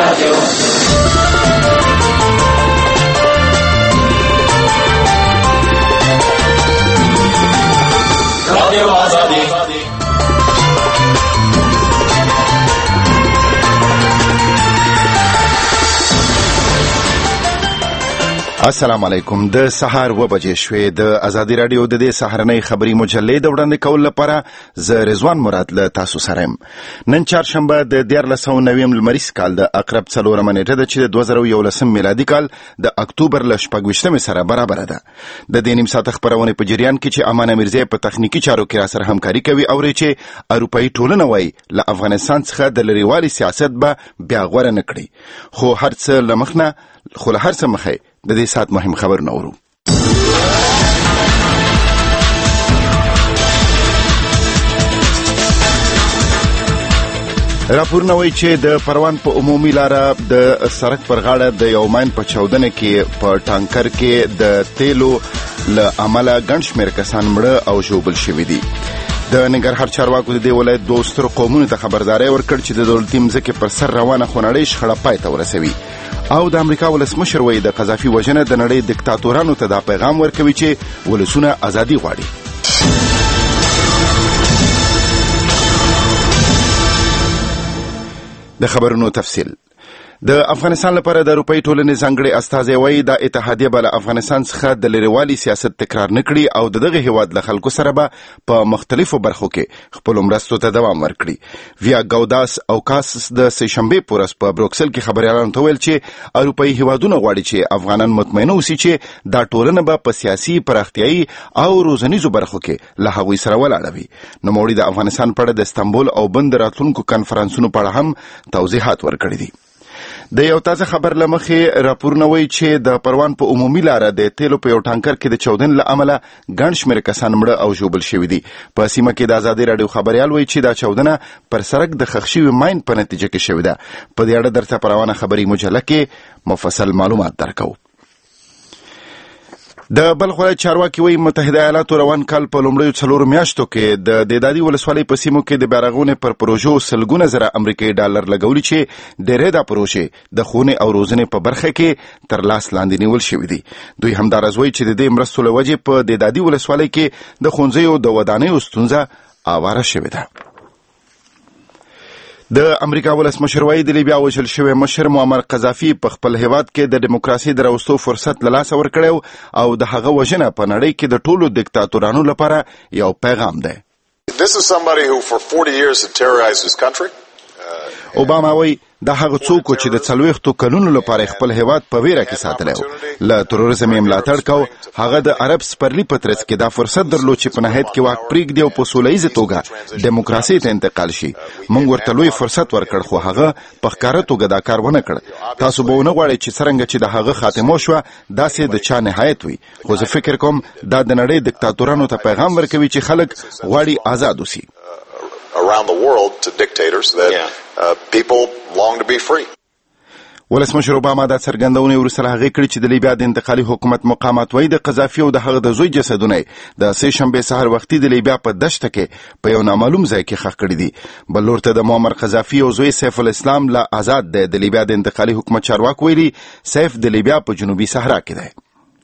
السلام علیکم. د سهار 2 بجې شوې. د ازادي رادیو د دې سهارنۍ خبري مجلې د وړاندې کول لپاره زه رضوان مراد له تاسو سره یم. نن چهارشنبه د 1490 لمریز کال د اقرب 4 منېټه ده چې د 2011 میلادي کال د اکتوبر ل 26 سره برابر ده. د دې نیم ساعت خبرونه په جریان کې چې امان میرزی په تخنیکی چارو کې را سره همکاري کوي او چې اروپאי ټولنه وای له افغانستان څخه د لريوالي سیاست به بیا غوړه نکړي. خو هرڅ لمخنه خو هرڅ مخه د دې سات مهم خبر نورو. راپورونه وایي چې د پروان په عمومي لاره د سړک پر غاړه د یو ماین په چاودنه کې په ټانکر کې د تیلو له امله ګڼ شمېر کسان مړه او ژوبل شوي دي. د ننګرهار چارواکو د دې ولایت دوه سترو قومونو ته خبرداری ورکړ چې د دولتي مځکې پر سر روانه خونړۍ شخړه پای ته ورسوي. او د امریکا ولسمشر وایي د قذافي وژنه د نړۍ دیکتاتورانو ته دا پیغام ورکوي چې ولسونه ازادي غواړي. د خبرونو تفصیل. د افغانستان لپاره د اروپאי ټولنې ځانګړي استازی وایي د اتحادیه بل افغانستان څخه د لريوالي سیاست تکرار نکړي او دغه هیواد له خلکو سره به په مختلفو برخو کې خپل مرستو ته دوام ورکړي. ویا ګاوداس او کاس د سهشنبه پورس په بروکسل کې خبريالانو ته ویل چې اروپאי هیوادونه غواړي چې افغانان مطمئن اوسي چې دا ټولنه به په سیاسي پراختیايي او روزنیزو برخو کې له هغوی سره ولاړه وي. نو موړي د افغانستان په اړه د استانبول او بند راتلونکو کانفرنسونو په اړه هم توضیحات ورکړي دي. د یو تازه خبر لمخې راپورونه وایي چې د پروان په عمومي لاره د تیلو په یو ټانکر کې د چاودنې له امله ګڼ شمېر کسان مړه او ژوبل شوي دي. په سیمه کې د ازادي رادیو خبريال وایي چې دا چاودنه پر سړک د ښخ شوي ماین په نتیجه کې شوې ده. په دې اړه درته په روانه خبري مجله کې مفصل معلومات درکوو. د بلخ ولایت چارواکي وایي متحده ایالاتو روان کال په لومړیو 4 میاشتو کې د دېدادي ولسوالۍ په سیمو کې د بیارغونې پر پروژو سلګونه زره امریکایي ډالر لګولي چې ډېرې دا پروژې د ښوونې او روزنې په برخه کې تر لاس لاندې نیول شوي دي. دوی همداراز وایي چې د دې مرستو له وجې په دېدادي ولسوالۍ کې د ښوونځیو د ودانیو ستونزه اواره شوې ده. د امریکا ولسمشر وایي د لیبیا وژل شوی مشر معمر قذافي په خپل هیواد کې د دیموکراسي د راوستو فرصت له لاسه ورکړی او د هغه وژنه په نړۍ کې د ټولو دیکتاتورانو لپاره یو پیغام دی. This is somebody who for 40 years had terrorized his country. اوباما وایي دا هغه څوک چې د 40 کلونو لپاره خپل هیواد په ویره کې ساتلی و. له تروریزم یې ملاتړ کو. هغه د عرب سپرلي په ترڅ کې دا فرصت درلود چې په نهایت کې واک پرېږدي او په سوله ییزه توګه دیموکراسي ته انتقال شي. موږ ورته لوی فرصت ورکړ خو هغه په ښکاره توګه دا کار ونه کړ. تاسو به ونه غواړئ چې څرنګه چې د هغه خاتمه شوه داسې د چا نهایت وي. خو زه فکر کوم دا د نړۍ دیکتاتورانو ته پیغام ورکوي چې خلک غواړي آزاد اوسي. Around the world to dictators that people long to be free. ولسمشر اوباما دا څرګندونه وروسته هغه کړی چې د لیبیا د انتقالي حکومت مقامات وایي د قذافي او د هغه د زوی جسدونه د سه شنبه سحر وختي د لیبیا په دشت کې په یو نامعلوم ځای کې ښخ کړی دي. بل لور ته د معمر قذافي او زوی سیف الاسلام لا آزاد دی. د لیبیا د انتقالي حکومت چارواکو ویلي سیف د لیبیا په جنوبي صحرا کې دی.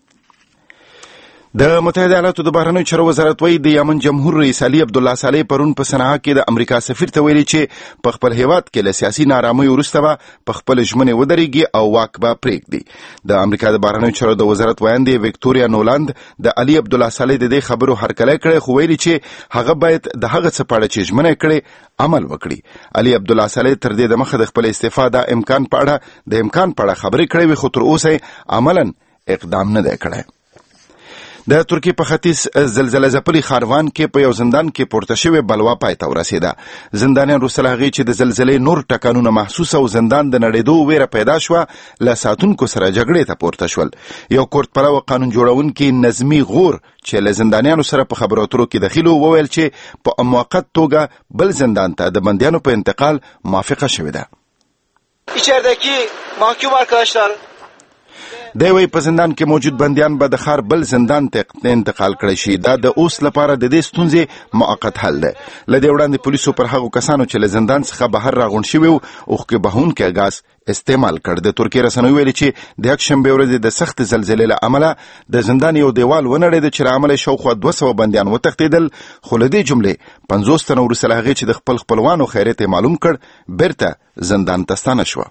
د متحده ایالاتو د بهرنیو چارو وزارت وایي د یمن جمهور رئیس علي عبدالله صالح پرون په صنعا کې د امریکا سفیر ته ویلي چې په خپل هیواد کې له سیاسي نارامۍ وروسته به په خپل ژمنې ودرېږي او واک به پرېږدي. د امریکا د بهرنیو چارو د وزارت ویاندې وکټوریا نولاند د علي عبدالله صالح د دې خبرو هرکلی کړی خو ویلي چې هغه باید د هغه څه په اړه چې ژمنه یې کړې عمل وکړي. علي عبدالله صالح تر دې دمخه د خپل استعفا د امکان په اړه خبرې کړې وي خو تر اوسه عملاً اقدام نه دی کړی. د ترکیه په ختیځ زلزلې ځپلي خاروان کې په یو زندان کې پورته شوې بلوا پای ته ورسېده. زندانیان وروسته له هغې چې د زلزلې نور ټکانونه محسوس او زندان د نړېدو ویره پیدا شوه له ساتونکو سره جګړې ته پورته شول. یو کورت پلوه قانون جوړونکي نظمي غور چې له زندانیانو سره په خبرو اترو کې دخیل وویل چې په موقت توګه بل زندان ته د بندیانو په انتقال موافقه شوې ده. İçerideki mahkum arkadaşlar دی وایي په زندان کې موجود بندیان به د ښار بل زندان ته انتقال کړی شي. دا د اوس لپاره د دې ستونزې موقت حل دی. له دې وړاندې پولیسو پر هغو کسانو چې له زندان څخه بهر راغونډ شوي وو اوښکې بهونکی ګاز استعمال کړ. د ترکیې رسنیو ویلي چې د یکشنبې ورځې د سخت زلزلې له امله د زندان یو دیوال ونړېد چې له امله شاوخوا 200 بندیان وتښتېدل. خو له دې جملې 50 تنه وروسته له هغې چې د خپل خپلوانو خیریت یې معلوم کړ بیرته زندان ته ستانه شوه.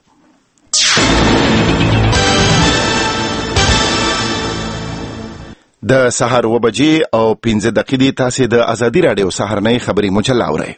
د سهار 9 بجې او 15 دقیقې تاسې د ازادي راډیو سهارنۍ خبري مجله اورئ.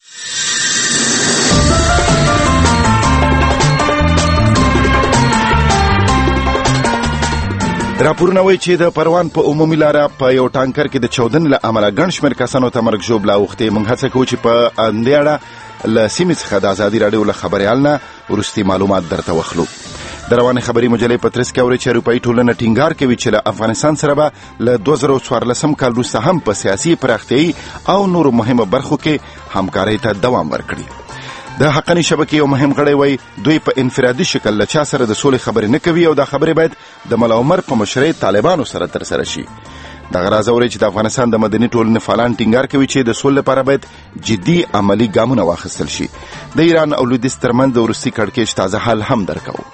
راپورونه وایي چې د پروان په عمومي لاره په یو ټانکر کې د چاودنې له امله ګڼ شمېر کسانو ته مرګ ژوبله اوښتې. موږ هڅه کوو چې په همدې اړه له سیمې څخه د ازادي راډیو له خبریال نه وروستي معلومات درته واخلو. د روانې خبري مجلې په ترڅ کې اورئ چې اروپایي ټولنه ټینګار کوي چې له افغانستان سره به له 2014 کال وروسته هم په سیاسي پراختیایي او نورو مهمو برخو کې همکارۍ ته دوام ورکړي. د حقاني شبکې یو مهم غړی وایي دوی په انفرادي شکل له چا سره د سولې خبرې نه کوي او دا خبرې باید د ملا عمر په مشرۍ طالبانو سره ترسره شي. دغه راز اورئ چې د افغانستان د مدني ټولنې فعالان ټینګار کوي چې د سولې لپاره باید جدي عملي ګامونه واخیستل شي. د ایران او لویدیځ ترمنځ د وروستي کړکېچ تازه حال هم درکوو.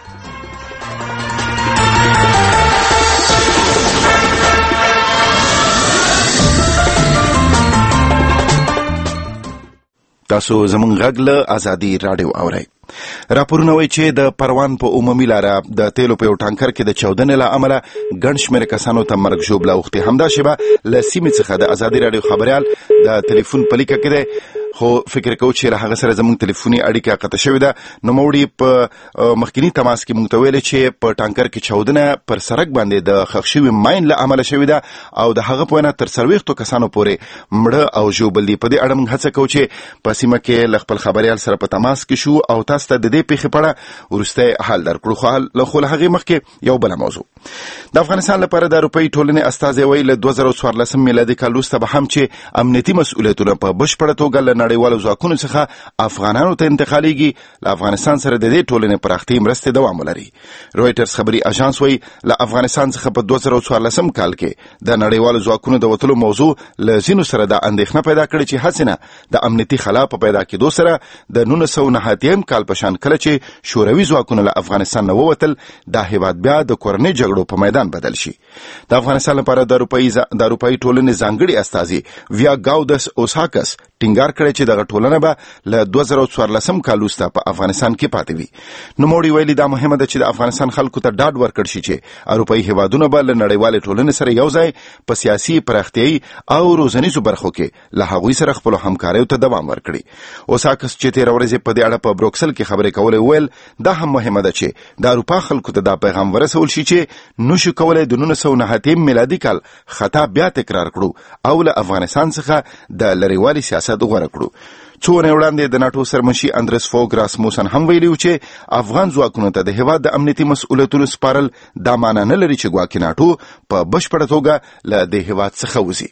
تاسو زمونږ غږ له ازادي راډیو اورئ. راپورونه وایي چې د پروان په عمومي لاره د تیلو په یو ټانکر کې د چاودنې له امله ګڼ شمېر کسانو ته مرګ ژوبله اوښتې. همدا شیبه له سیمې څخه د ازادي راډیو خبریال د تلیفون په لیکه کې دی، خو فکر کوو چې له هغه سره زموږ تلیفوني اړیکه قطع شوې ده. نوموړي په مخکینی تماس کې موږ ته ویلي چې په ټانکر کې چاودنه پر سړک باندې د ښخ شوي ماین له امله شوې ده او د هغه په وینا تر 40 کسانو پورې مړه او ژوبل دي. په دې اړه موږ هڅه کوو چې په سیمه کې له خپل خبریال سره په تماس کې شو او تاسو ته د دې پیښې په اړه وروستی حال درکړو. خو له هغې مخکې یو بله موضوع. د افغانستان لپاره د اروپایي ټولنې استازی وایي له 2014 میلادي کال وروسته به هم چې امنیتي مسؤلیتونه په بشپړه توګه له نړیوالو ځواکونو څخه افغانانو ته انتقالیږي. له افغانستان سره د دې ټولنې پراختیا مرستې دوام ولري. رویټرز خبري اژانس وایي له افغانستان څخه په 2014 کال کې د نړیوالو ځواکونو د وتلو موضوع له ځینو سره د اندېښنه پیدا کړې چې هڅې نه د امنیتي خلا په پیدا کېدو سره د 1990 کال په شان کله چې شوروي ځواکونه له افغانستان نه ووتل دا هیواد بیا د کورنۍ جګړو په میدان بدل شي. د افغانستان لپاره د اروپایي ټولنې ځانګړي استازي ویا ګاودس اوساکس ټینګار کړی چې دغه ټولنه به له 2014 کال وروسته په افغانستان کې پاتې وي. نوموړي ویلي دا مهمه ده چې د افغانستان خلکو ته ډاډ ورکړل شي چې اروپایي هیوادونه به له نړیوالې ټولنې سره یو ځای په سیاسي پراختیایي او روزنیزو برخو کې له هغوی سره خپلو همکاریو ته دوام ورکړي. اوساکس چې تېره ورځ په دې اړه په بروکسل کې خبرې کولې ویل دا هم مهمه ده چې د اروپا خلکو ته دا پیغام ورسول شي چې نشو کولی د 1990 میلادي کال خطا بیا تکرار کړو او له افغانستان څخه د لرېوالي سیاست غوره کړو. څو ورځې وړاندې د ناټو سرمنشي اندرس فوګ راسموسن هم ویلي و چې افغان ځواکونو ته د هېواد د امنیتي مسؤلیتونو سپارل دا معنی نه لري چې ګواکې ناټو په بشپړه توګه له دې هېواد څخه وځي.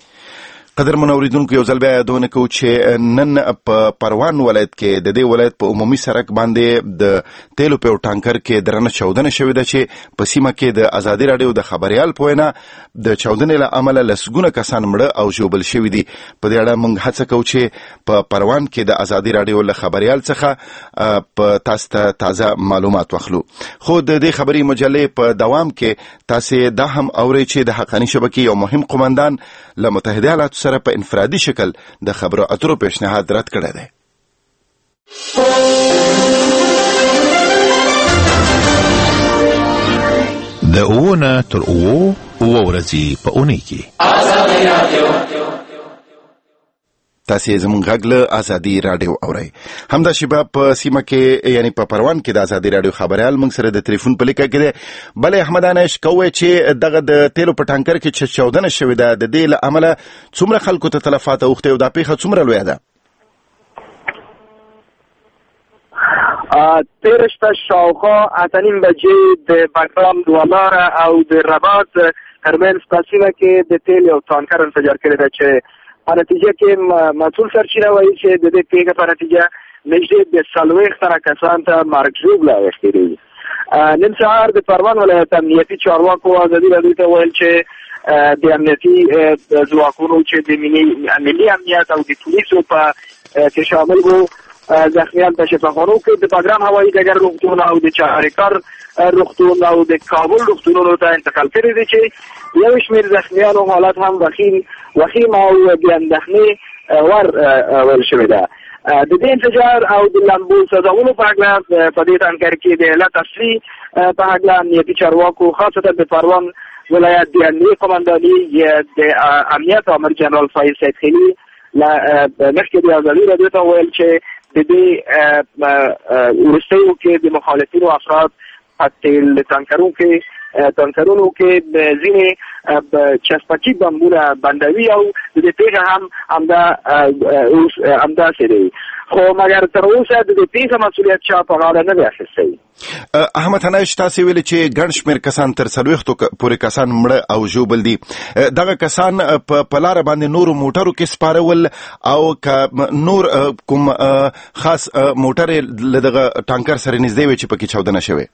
قدرمن اوریدونکو یو ځل بیا یادونه کوو چې نن په پروان ولایت کې د دې ولایت په عمومي سړک باندې د تیلو په یو ټانکر کې درنه چاودنه شوې ده چې په سیمه کې د ازادي راډیو د خبریال په وینا د چاودنې له امله لسګونه کسان مړه او ژوبل شوي دي. په دې اړه موږ هڅه کوو چې په پروان کې د ازادي راډیو له خبریال څخه په تاسو ته تازه معلومات واخلو. خو د دې خبري مجلې په دوام کې تاسو دا هم اورئ چې د حقاني شبکې یو مهم قومندان له متحده ایالاتو سره په انفرادي شکل د خبرو اترو پیشنهاد رد کړی دی. د اوونه تر اوو ورځې په اونۍ کې ازادي رادیو تاسې زموږ غږ له ازادي راډیو اورئ. همدا شیبه په سیمه کې یعنی په پروان کې د ازادي راډیو خبریال موږ سره د تلیفون په لیکه کې دی. بلې احمد انش کوی چې دغه د تیلو په ټانکر کې چاودنه شوې ده د دې له امله څومره خلکو ته تلفات اوښتې او دا پیښه څومره لویه ده؟ تیره شپه شاوخوا 8:30 بجې د بګرام دواماره او د رباط ترمنځ په سیمه کې د تیل یو ټانکر انفجار کړی ده چې په نتیجه کې مسؤل سرچینه وایي چې د دې پیښې په نتیجه نږدې د 40 کسان ته مرګ ژوبله اوښتې دي. نن سهار د پروان ولایت امنیتي چارواکو ازادي راډیو ته ویل چې د امنیتي ځواکونو چې د ملي امنیت او د پولیسو په کې شامل وو زخمیان په شفاخانو کې د بګرام هوایي ډګر روغتون او د چهارکار روغتون او د کابل روغتونونو ته انتقال کړي دي چې یو شمېر زخمیانو حالت هم وخیم او د اندېښنې وړ ویل شوې ده. د دې انفجار او د لمبو سوځولو په اړه په دې ټانکر کې د علت اصلي په اړه امنیتي چارواکو خاصه د پروان ولایت د امنیتي قومنداني د امنیت امر جنرال فایز سید خیلی مخکې د ازادي راډیو ته ویل چې د دې وروستیو کې د مخالفینو افراد په تیل ټانکرونو کې ځینې چسپچي بمبونه بندوي او د دې پیښه هم همداسې دی، خو مګر تر اوسه د دې پیښې مسؤلیت چا په غاړه نه دی اخیستی. احمد حنایش تاسې ویلي چې ګڼ شمېر کسان تر 40 پورې کسان مړه او ژوبل دي. دغه کسان په لاره باندې نورو موټرو کې سپارول او نور کوم خاص موټر له دغه ټانکر سره نږدې وي چې پکې چاودنه شوې؟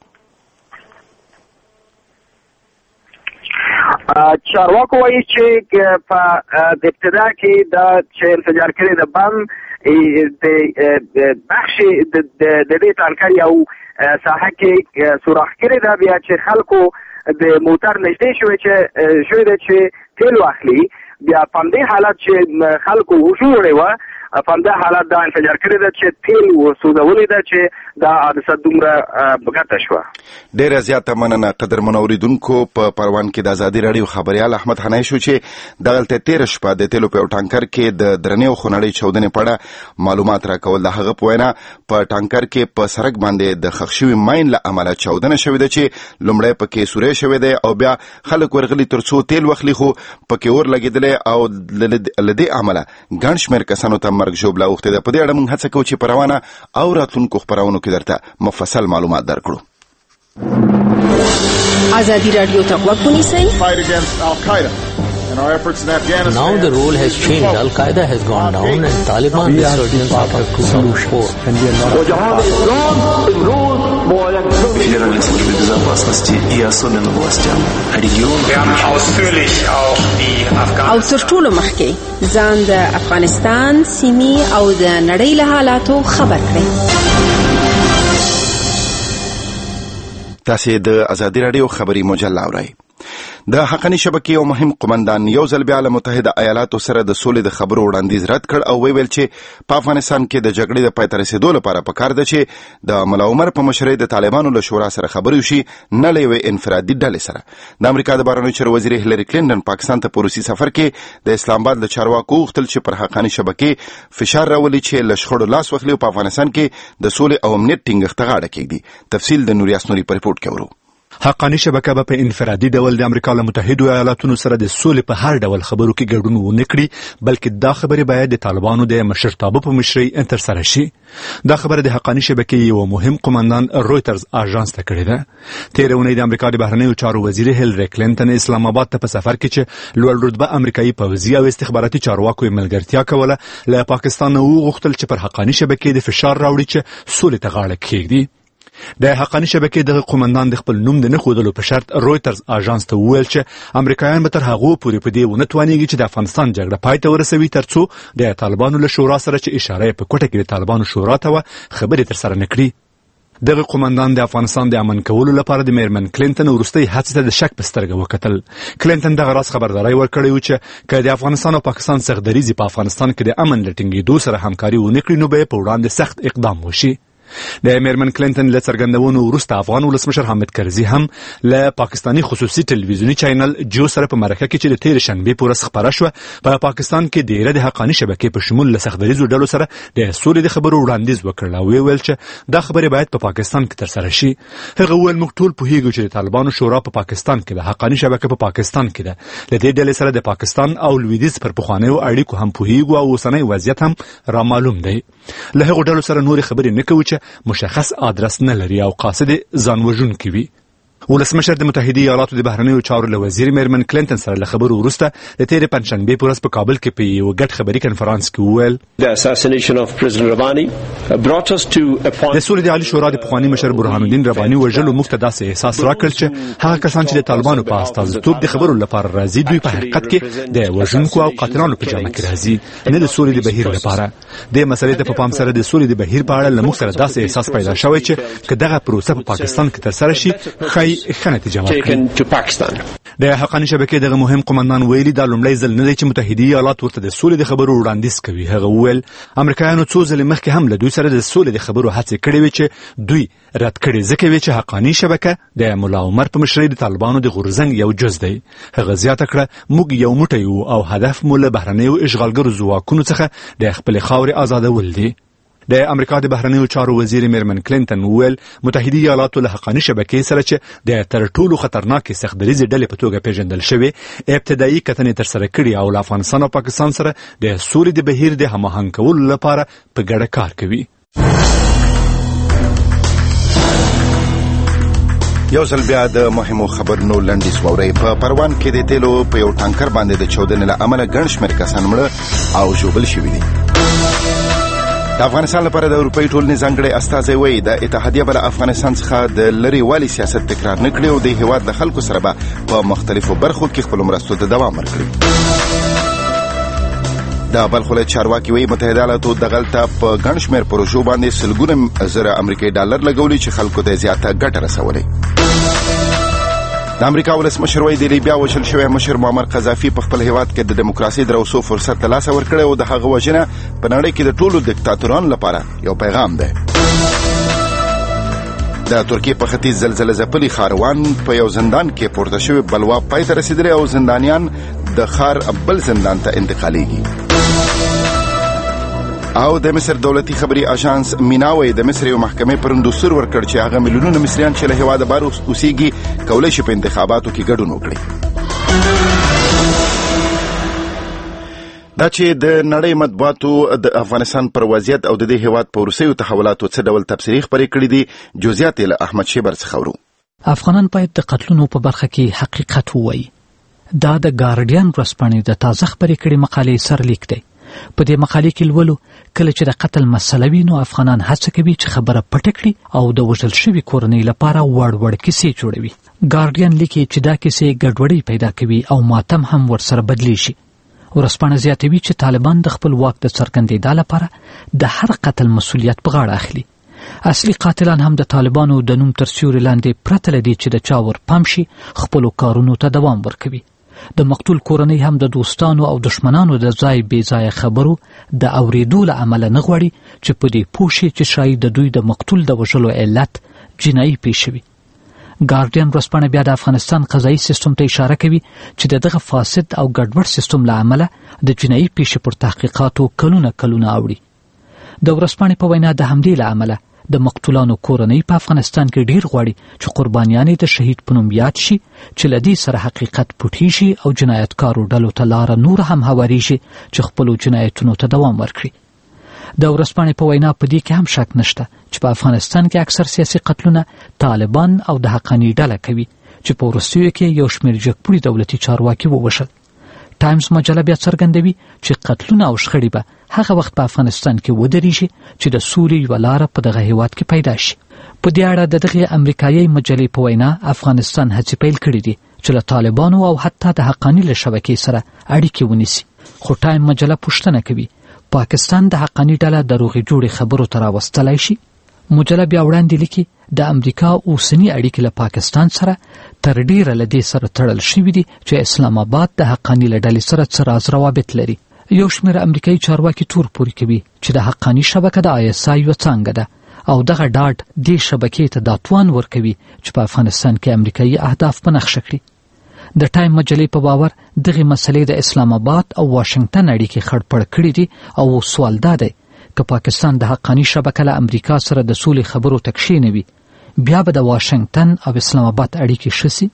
چارواکو وایي چې په ابتدا کې دا چې انفجار کړی د بم د بخش د دې ټانکر یو ساحه کې سوراخ کړی دا، بیا چې خلکو د موټر نږدې شوی دی چې تیل واخلي، بیا په دې حالت چې خلکو وژوړی وه په همدې حالت دا انفجار کړی ده چې تیل وسوځولی ده چې دا حادثه دومره ګټه شوه. ډېره زیاته مننه قدرمنو اورېدونکو. په پروان کې د ازادي راډیو خبریال احمد حنایش چې دغلته تېره شپه د تیلو په یو ټانکر کې د درنې او خونړۍ چاودنې په اړه معلومات راکول. د هغه په وینا په ټانکر کې په سړک باندې د ښخ شوي ماین له امله چاودنه شوې ده چې لومړی پکې سوری شوی دی او بیا خلک ورغلي تر څو تیل واخلي، خو پکې اور لګېدلی او له دې امله ګڼ شمېر کسانو ته مرګ ژوبله اوښتې ده. په دې اړه موږ هڅه کوو چې په روانه او راتلونکو خپرونو کې درته مفصل معلومات درکړو. ازادي راډیو ته غوږ ونیسئ. Now the role has changed. Al-Qaeda has gone down and Taliban is certainly part of the solution. Федеральной службе безопасности и особенно властям регионов. او تر ټولو مخکې ځان د افغانستان سیمې او د نړۍ له حالاتو خبر کړئ. تاسې د ازادي راډیو خبري مجله اورئ. د حقانی شبکې یو مهم قومندان یو ځل بیا له متحده ایالاتو سره د سولې د خبرو وړاندیز رد کړ او ویل چې په افغانستان کې د جګړې د پای ته رسېدو لپاره پکار ده چې د ملا عمر په مشرۍ د طالبانو له شورا سره خبرې وشي، نه له یوې انفرادي ډلې سره. د امریکا د بهرنیو چارو وزیر هیلری کلینټن پاکستان ته په روسي سفر کې د اسلام آباد له چارواکو وغوښتل چې پر حقانی شبکې فشار راولي چې له شخړو لاس واخلي او په افغانستان کې د سولې او امنیت ټینګښت ته غاړه کېږدي. تفصیل د نور یاسنوري په ریپورت کې ورو. حقانی شبکه به په انفرادي ډول د امریکا له متحدو ایالاتونو سره د سولې په هر ډول خبرو کې ګډون ونه کړي، بلکې دا خبرې باید د طالبانو د مشرتابه په مشرۍ ترسره شي. دا خبره د حقانی شبکې یو مهم قومندان رویترز آژانس ته کړې ده. تېره اونۍ د امریکا د بهرنیو چارو وزیر هیلری کلینټن اسلام آباد ته په سفر کې چې لوړ رتبه امریکایي پوځي او استخباراتي چارواکو یې ملګرتیا کوله، له پاکستان نه وغوښتل چې پر حقانی شبکې د فشار راوړي چې سولې ته غاړه کېږدي. د حقانی شبکې دغه قومندان د خپل نوم د نه ښودلو په شرط رویترز آژانس ته وویل چې امریکایان به تر هغو پورې په دې ونه توانیږي چې د افغانستان جګړه پای ته ورسوي تر څو د طالبانو له شورا سره چې اشاره یې په کوټه کې د طالبانو شورا ته وه خبرې ترسره نه کړي. دغه قومندان د افغانستان د امن کولو لپاره د میرمن کلینټن وروستۍ هڅې ته د شک په سترګه وکتل. کلینټن دغه راز خبرداری ورکړی و چې که د افغانستان او پاکستان سختدریځي په افغانستان کې د امن له ټینګېدو سره همکاري ونه کړي نو به یې په وړاندې سخت اقدام وشي. د میرمن کلینټن له څرګندونو وروسته افغان ولسمشر حامد کرزي هم له پاکستاني خصوصي ټلویزیوني چینل جو سره په مرکه کې چې د تېرې شنبې په ورځ خپره شوه په پاکستان کې ډیره د حقاني شبکې په شمول له سختدریځو ډلو سره د سولې د خبرو وړاندیز وکړ او ویل چې دا خبرې باید په پاکستان کې ترسره شي. هغه ویل موږ ټول پوهیږو چې د طالبانو شورا په پاکستان کې د حقاني شبکې په پاکستان کې ده. له دې ډلې سره د پاکستان او لویدیځ پر پخوانیو اړیکو هم پوهیږو او اوسنی وضعیت هم را معلوم دی. له هغو ډلو سره نورې خبرې نه کوو چې مشخص آدرس نه لري او قاصد ځان وژونکي وي. ولسمشر د متحده ایالاتو د بهرنیو چارو له وزیر میرمن کلینټن سره له خبرو وروسته د تیرې پنځشنبې په ورځ په کابل کې په یو ګډ خبري کنفرانس کې وویل د سولې د عالی شورا د پخواني مشر برهان الدین رباني وژلو موږ ته داسې احساس راکړ چې هغه کسان چې د طالبانو په استازیتوب د خبرو لپاره راځي دوی په حقیقت کې د وژونکو او قاتلانو په جامه کې راځي نه د سولې د بهیر لپاره. د مسلې ته په پام سره د سولې د بهیر په اړه موږ سره داسې احساس پیدا شوی چې کداغه پروسه په پاکستان کې تر سره شي ښه نتیجه ورکړي. د حقانی شبکې دغه مهم قومندان ویلي دا لومړی ځل نه دی چې متحده ایالات ورته د سولې د خبرو وړاندیز کوي. هغه وویل امریکایانو څو ځله مخکې هم له دوی سره د سولې د خبرو هڅې کړې وې چې دوی رد کړي ځکه وی چې حقانی شبکه د مولا عمر په مشرۍ د طالبانو د غورځنګ یو جز دی. هغه زیاته کړه موږ یو موټی یو او هدف مو له بهرنیو اشغالګرو ځواکونو څخه د خپل خاورې آزادول دي. د امریکا د بهرنیو چارو وزیر میرمن کلینټن وویل متحده ایالاتو له حقانی شبکې سره چې د تر ټولو خطرناکې سختدریزې ډلې په توګه پیژندل شوې ابتدایي کتنې ترسره کړي او له افغانستان او پاکستان سره د سولې د بهیر د هماهنګ کولو لپاره په ګډه کار کوي. یو ځل بیا د مهمو خبرونو لنډیز واورئ. په پروان کې د تیلو په یو ټانکر باندې د چاودنې له امله ګڼ شمېر کسان مړه او ژوبل شوي دي. د افغانستان لپاره د اروپایي ټولنې ځانګړی استازی وایي د اتحادیه به له افغانستان څخه د لرې والي سیاست تکرار نه کړي او د هېواد د خلکو سره به په مختلفو برخو کې خپلو مرستو ته دوام ورکړي. د بلخ ولایت چارواکي وایي متحده ایالاتو دغلته په ګڼ شمېر پروژو باندې سلګونه زره امریکایي ډالر لګولي چې خلکو ته زیاته ګټه رسولې. د امریکا ولسمشر وایي د لیبیا وژل شوی مشر معمر قذافي په خپل هیواد کې د دیموکراسي د راوستو فرصت ته لاس ورکړی او د هغه وژنه په نړۍ کې د ټولو دیکتاتورانو لپاره یو پیغام دی. د ترکیې په ختیځ زلزله ځپلي ښاروان په یو زندان کې پورته شوی بلوا پای ته رسېدلی او زندانیان د ښار بل زندان ته انتقالیږي. او د مصر دولتي خبري اژانس میناوي د مصر یو محکمې پرون دستور ورکړ چې هغه میلیونونه مصریان چې له هیواده بار اوسېږي کولای شي په انتخاباتو کې ګډون وکړي. دا چې د نړۍ مطبوعاتو د افغانستان پر وضعیت او د دې هیواد په وروستیو تحولاتو څه ډول تبصرې خپرې کړې دي جزئیات له احمد شیبر څخه ورو. افغانان باید د قتلونو په برخه کې حقیقت ووایي. دا د ګارډین ورځپاڼې د تازه خبرې کړې مقالې سرلیک دی. په دې مقالې کې لولو کله چې د قتل مسله وي نو افغانان هڅه کوي چې خبره پټه کړي او د وژل شوي کورنۍ لپاره وړ کیسې جوړوي. ګارډین لیکي چې دا کیسې ګډوډي پیدا کوي او ماتم هم ورسره بدلی شي. ورځپاڼه زیاتوي چې طالبان د خپل واک د څرګندېدا لپاره د هر قتل مسؤلیت په غاړه اخلي. اصلي قاتلان هم د طالبانو د نوم تر سیوري لاندې پرته له دې چې د چا ور پام شي خپلو کارونو ته دوام ورکوي. د مقتول کورنۍ هم د دوستانو او دشمنانو د ځای بې ځایه خبرو د اورېدو له امله نه غواړي چې په دې پوه شي چې شاید د دوی د مقتول د وژلو علت جنایي پیښه وي. ګارډین ورځپاڼه بیا د افغانستان قضایي سیستم ته اشاره کوي چې دغه فاسد او ګډوډ سیستم له امله د جنایي پیښې پر تحقیقاتو کلونه اوړي. د ورځپاڼې په وینا د همدې له امله د مقتولانو کورنۍ په افغانستان کې ډیر غواړي چې قربانیانې د شهید په نوم یاد شي چې له دې سره حقیقت پټ شي او جنایتکارو ډلو ته لاره نور هم هواري شي چې خپلو جنایتونو ته دوام ورکړي. د ورځپاڼې په وینا په دې کې هم شک نشته چې په افغانستان کې اکثر سیاسي قتلونه طالبان او د حقانی ډله کوي چې په وروستیو کې یو شمېر جګپوړي دولتي چارواکي ووژل. ټایمز مجله بیا څرګندوي چې قتلونه او شخړې به هغه وخت په افغانستان کې ودرېږي چې د سولې یوه لاره په دغه هیواد کې پیدا شي. په دې اړه د دغې امریکایي مجلې په وینا افغانستان هڅې پیل کړې دي چې له طالبانو او حتی د حقانی له شبکې سره اړیکې ونیسي. خو ټایم مجله پوښتنه کوي پاکستان د حقانی ډله دروغې جوړې خبرو ته راوستلی شي؟ مجله بیا وړاندې لیکي د امریکا اوسنی اړیکې له پاکستان سره تر ډیره له دې سره تړل شوي دي چې اسلام آباد د حقانی له ډلې سره څه راز روابط لري. یو شمېر امریکایي چارواکي تور پورې کوي چې د حقانی شبکه د ISI یوه څانګه ده او دغه ډاډ دې شبکې ته دا توان ورکوي چې په افغانستان کې امریکایي اهداف په نښه کړي. د ټایم مجلې په باور دغه مسلې د اسلام آباد او واشنگټن اړیکې خړپړ کړي دي او سوال دا دی که پاکستان د حقانی شبکه له امریکا سره د سولې خبرو ته کښېنوي بیا به د واشنگټن او اسلام آباد اړیکې ښه سي.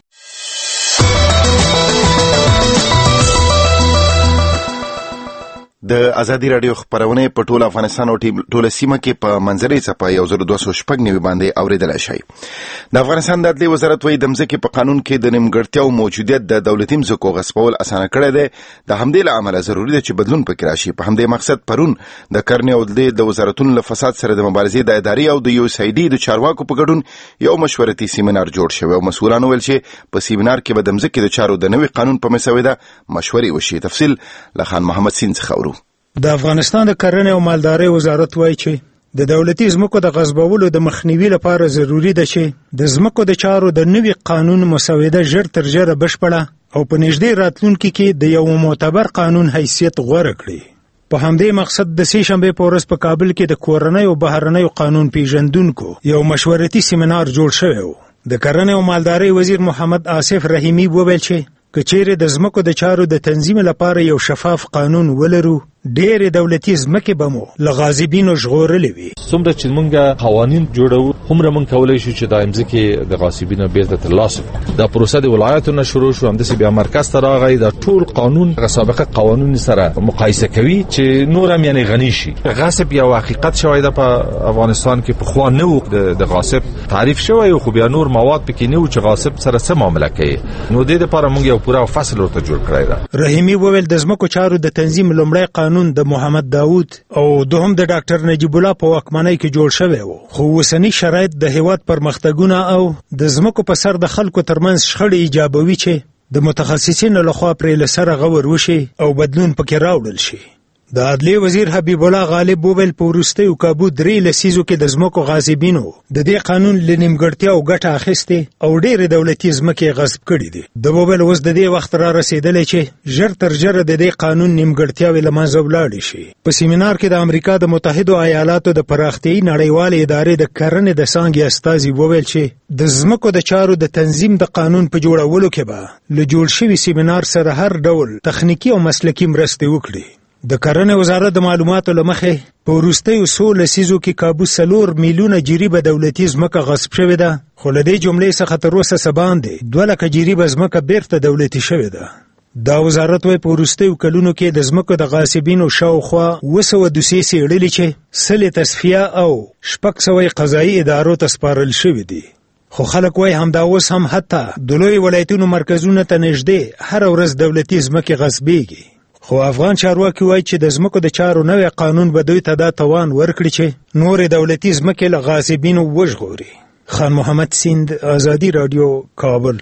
د ازادي رادیو خبرونه په ټول افغانستان او ټول سیمه کې په منځري څپه 1290 باندې اوریدلای شي. د افغانستان د عدلي وزارت وایي د مځکې په قانون کې د نیمګړتیاو موجودیت د دولتي مځکو غصبول اسانه کړی دی. د همدې له امله ضروري ده چې بدلون پکې راشي. په همدې مقصد پرون د کرنې او د وزارتونو له فساد سره د مبارزې د ادارې او د USAID د چارواکو په ګډون یو مشورتي سیمینار جوړ شوی او مسؤلانو ویل چې په سیمینار کې به د مځکې د چارو د نوي قانون په مسوده مشورې وشي. تفصیل له خان محمد سین څخه اورو. د افغانستان د کرنې او مالدارۍ وزارت وایي چې د دولتي ځمکو د غصبولو د مخنیوي لپاره ضروری ده چې د ځمکو د چارو د نوي قانون مسوده ژر تر ژره بشپړه او په نږدې راتلونکي کې د یو معتبر قانون حیثیت غوره کړي. په همدې مقصد د سې شنبې په ورځ په کابل کې د کورنۍ او بهرنۍ قانون پیژندونکو یو مشورتي سیمینار جوړ شوی و. د کرنې او مالدارۍ وزیر محمد آصف رحیمی وویل چې کچېره د ځمکو د چارو د تنظیم لپاره یو شفاف قانون ولرو ډېر دولتي ځمکې به مو له غاصبینو ژغورلې وي. څومره چې موږ قوانین جوړو هومره موږ کولی شو چې د ځمکې د غاصبینو بیرته ترلاسه کړو. دا پروسه د ولایتونو نه شروع شو، همداسې بیا مرکز ته راغی. دا ټول قانون سابقه قوانین سره مقایسه کوي چې نور هم یعنی غني شي. غصب یو حقیقت شوی ده په افغانستان کې. په خو نه و د غاصب تعریف شوی خو بیا نور مواد پکې نه و چې غاصب سره څه معامله کوي. نو د دې لپاره موږ یو پوره فصل ورته جوړ کړی ده. رحیمی وویل د ځمکو چارو د تنظیم لومړی قانون د محمد داوود او دوهم د ډاکټر نجیب الله په واکمنۍ کې جوړ شوی و، خو اوسنی شرایط د هیواد پرمختګونه او د ځمکو په سر د خلکو ترمنځ شخړې ایجابوي چې د متخصصینو لخوا پرې له سره غور وشي او بدلون پکې راوړل شي. د عدلیې وزیر حبیب الله غالب وویل په وروستیو کابو 3 لسیزو کې د ځمکو غاصبینو د دې قانون له نیمګړتیاو ګټه اخیستې او ډېرې دولتي ځمکې غصب کړي دي. د وویل اوس د دې وخت را رسېدلی چې ژر تر ژره د دې قانون نیمګړتیاوې له منځه ولاړې شي. په سیمینار کې د امریکا د متحدو ایالاتو د پراختیایي نړیوالې ادارې د کرنې د څانګې استازي وویل چې د ځمکو د چارو د تنظیم د قانون په جوړولو کې به له جوړ شوي سیمینار سره هر ډول تخنیکي او مسلکي مرستې وکړي. د کرنې وزارت د معلوماتو له مخې په وروستیو 100 لسیزو کې کابو 4 میلیونه جریبه دولتي ځمکه غصب شوې ده، خو له دې جملې څخه تر اوسه څه باندې 2 لکه جریبه ځمکه بیرته دولتي شوې ده. دا وزارت وایي په وروستیو کلونو کې د ځمکو د غاصبینو شاوخوا 200 څېړلي چې 100 تصفیه او 600 قضایي ادارو ته سپارل شوي دي. خو خلک وایي همدا اوس هم حتی د لوی ولایتونو مرکزونو ته نږدې هر ورځ دولتي ځمکې غصبېږي. خو افغان چارواکي وایي چې د ځمکو د چارو نوی قانون به دوی ته دا توان ورکړي چې نورې دولتي ځمکې له غاصبینو وژغوري. خان محمد سیند، ازادي رادیو، کابل.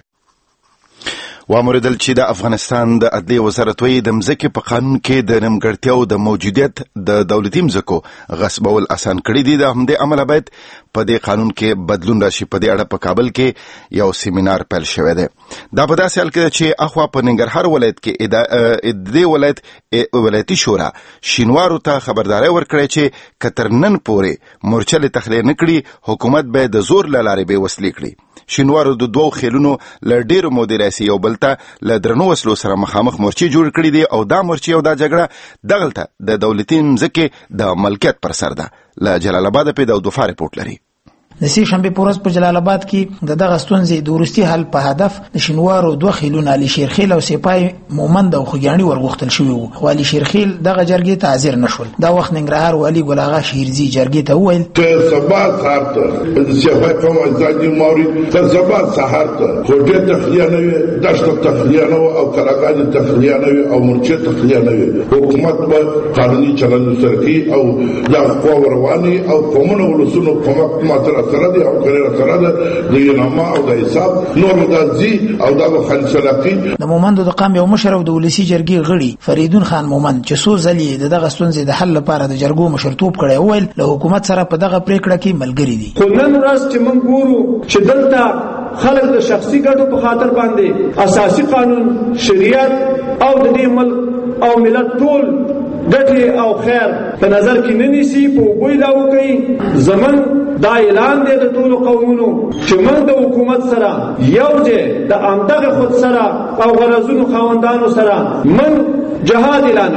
واموریدل چې د افغانستان د عدلیې وزارت وایي د مځکې په قانون کې د نیمګړتیاو د موجودیت د دولتي مځکو غصبول اسان کړي دي. د همدې امله باید په دې قانون کې بدلون راشي. په دې اړه په کابل کې یو سیمینار پیل شوی دی. دا په داسې حال کې چې اخوا په ننګرهار ولایت کې د ولایت ولایتي شورا شینوارو ته خبرداري ورکړې چې کتر نن پورې مورچل تخلیه نکړي حکومت به د زور له لارې به وسلې کړي. شینوارو د 2 خیلونو له ډیرو مودې راځي یو بل ته له درنو وسلو سره مخامخ مورچې جوړ کړي دي او دا مورچې او دا جګړه دغلته د دولتي مځکې د ملکیت پر سر ده. له جلال آباد په د دوفا رپورټ لري. د سې شنبې په ورځ په جلال آباد کې د دغه ستونزې د وروستي حل په هدف د شینوارو 2 خیلونه علي شیرخیل او سپای مومند او خوګیاڼي ورغوښتل شوي وو، خو علي شیرخیل دغه جرګې ته حاضر نشول. دا وخت ننګرهار والي ګل اغا شیرزي جرګې ته وویل ته سبا سهار ته د سپای قوم ازادي موري ته سبا سهار ته کوټه تخلیه نه وي، دشت تخلیه نه او کلاګان تخلیه نه وي او مرچه تخلیه نه وي. حکومت به قانوني چلند سره کوي او دا قوه رواني او قومونو ولسونو کومک ماتره سره دی او کړه سره د یونما او د حساب نور د زی او د خلصلاقي. د مومند د قام یو مشر او د ولسی جرګې غړي فریدون خان مومند چې څو ځلې دغه ستونزې د حل لپاره د جرګو مشرتوب کړي وویل له حکومت سره په دغه پریکړه کې ملګری دي. خو نن ورځ چې موږ ګورو چې دلته خلک د شخصي ګټو په خاطر باندې اساسي قانون شریعت او د دې ملک او ملت ټول ګټې او خیر په نظر کې نه نیسي، په وګوي لا وکړي. زمون دا اعلان دی د ټولو قومونو چې موږ د حکومت سره یو ځای د همدغه خود سره او غرضونو خاوندانو سره من جهاد اعلانو.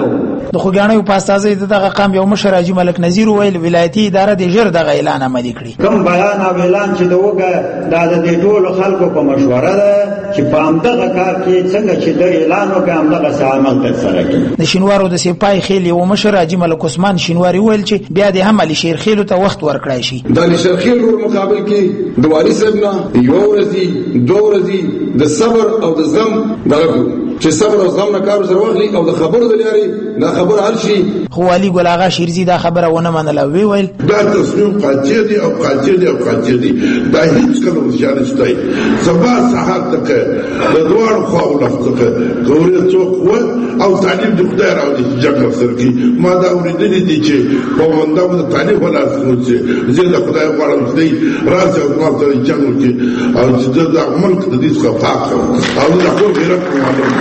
د خوګانیو په استازي دغه قام یو مشر حاجی ملک نذیر ویل ولایتي اداره د ژر دغه اعلان عملي کړي. کوم بیان او اعلان چې دوګه د ټولو خلکو په مشوره ده چې په همدغه کار کې څنګه چې د اعلان وکړي همدغه عمل ترسره کړي. د شینوارو د سپای خېل یو مشر حاجی ملک عثمان شینواری ویل چې بیا د هم علي شیرخیل ته وخت ورکړای شي. د علي شیرخیل مقابل کې د والی صاحب نه یو ورځي دوه ورځې د صبر او د زغم دغه چې صبر او زغم نه کار سره واخلي او د خبرو د لاري دا خبر حل شي. خو علي ګل اغا شیرزي دا خبره ونه منله ویل دا تصمیم قاطع دي او قاطع دي دا هیڅ کله ورشان شته سبا صحت ته د دوړ خو لفظه ګورې څوک او تعلیم د خدای راوړي چې جګړه سره کی ما دا ورېدلې دي چې په منډه د تعلیم ولا څه زه د خدای غواړم چې راځي او ما ته جنګ کی او چې د ملک د دې څخه فاق او د خپل غیرت معلوم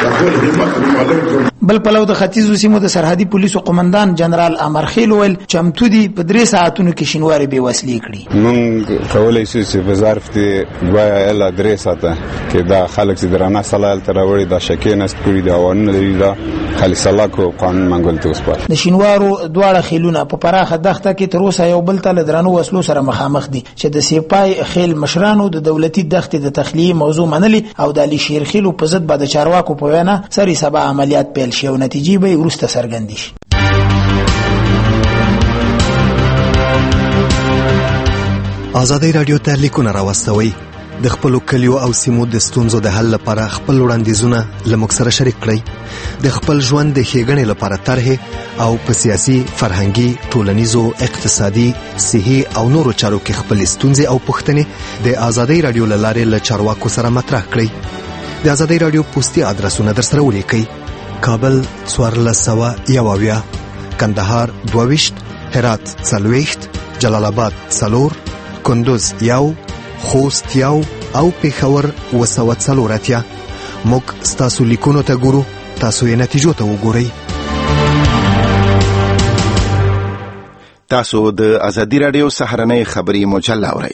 بل پلو د ختیځو سیمو د سرحدي پولیسو قومندان جنرال امر خیل ویل چمتو دي په 3 ساعتونو کې شینواری به وسلې کړي. مونږ کولای شو چې په ظرف کې 2 الا 3 ساعته کې دا خلک چې درانه سلال تر وړي دا شکې نست کړی دا ونه لري دا خالص الله کو قانون منګول ته وسپار. د شینوارو دواړه خیلونه په پراخه دښته کې تر اوسه یو بل ته درانو وسلو سره مخامخ دي چې د سپای خیل مشرانو د دولتي دښتې د تخلیه موضوع منلي او د علي شیرخیل په ضد بعد چارواکو په وینا سری سبا عملیات پیل شي او نتیجې به ورسته څرګندې شي. ازادي رادیو ته لیکونه راوستوي د خپل کلیو او سیمو د ستونزو د حل لپاره خپل وړاندیزونه لمک سره شریک کړئ. د خپل ژوند د ښېګڼې لپاره طرحې او په سیاسي، فرهنګي، ټولنیزو، اقتصادي، صحي او نورو چارو کې خپل ستونزې او پوښتنې د ازادي رادیو له لارې له چارواکو سره مطرح کړئ. د ازادي رادیو پوسټي ادرسونه درسره ولیکئ: کابل 1401، کندهار 22، هرات 40، جلال آباد 4، کندوز 1، خوست 1 او پېښور 240. موږ ستاسو لیکونو ته ګورو، تاسو یې نتیجو ته وګورئ. تاسو د ازادي رادیو سهارنۍ خبري مجله اورئ.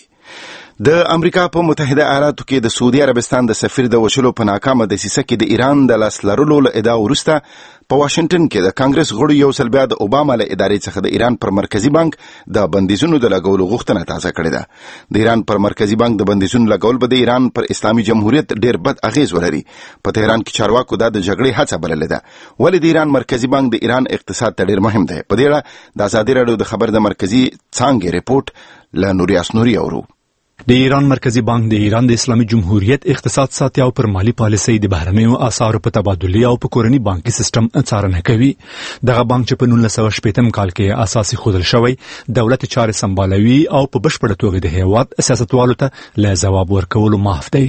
د امریکا په متحده ایالاتو کې د سعودي عربستان د سفیر د وشلو په ناکامه دسیسه کې د ایران د لاس لرلو له ادعا وروسته په واشنگټن کې د کانګرس غړو یو ځل بیا د اوباما له ادارې څخه د ایران پر مرکزی بانک د بندیزونو د لګولو غوښتنه تازه کړې ده. د ایران پر مرکزی بانک د بندیزونو لګول به د ایران پر اسلامي جمهوریت ډیر بد اغیز ولري. په تهران کې چارواکو دا د جګړې هڅه بللې ده. ولې د ایران مرکزی بانک د ایران اقتصاد ته ډیر مهم دی؟ په دې اړه د ازادي رادیو د خبر د مرکزی څانګې ریپورت له نوریاس نوري اورو. د ایران مرکزی بانک د ایران د اسلامي جمهوریت اقتصاد ساتي او پر مالی پالیسۍ د بهرنیو اسعارو په تبادله او په کورنی بانکي سیستم څارنه کوي. دغه بانک چې په 1960 کال کې اساسي خودل شوی دولت چارې سمبالوي او په بشپړه توګه د هیواد سیاستوالو ته له جواب ورکولو معاف دی.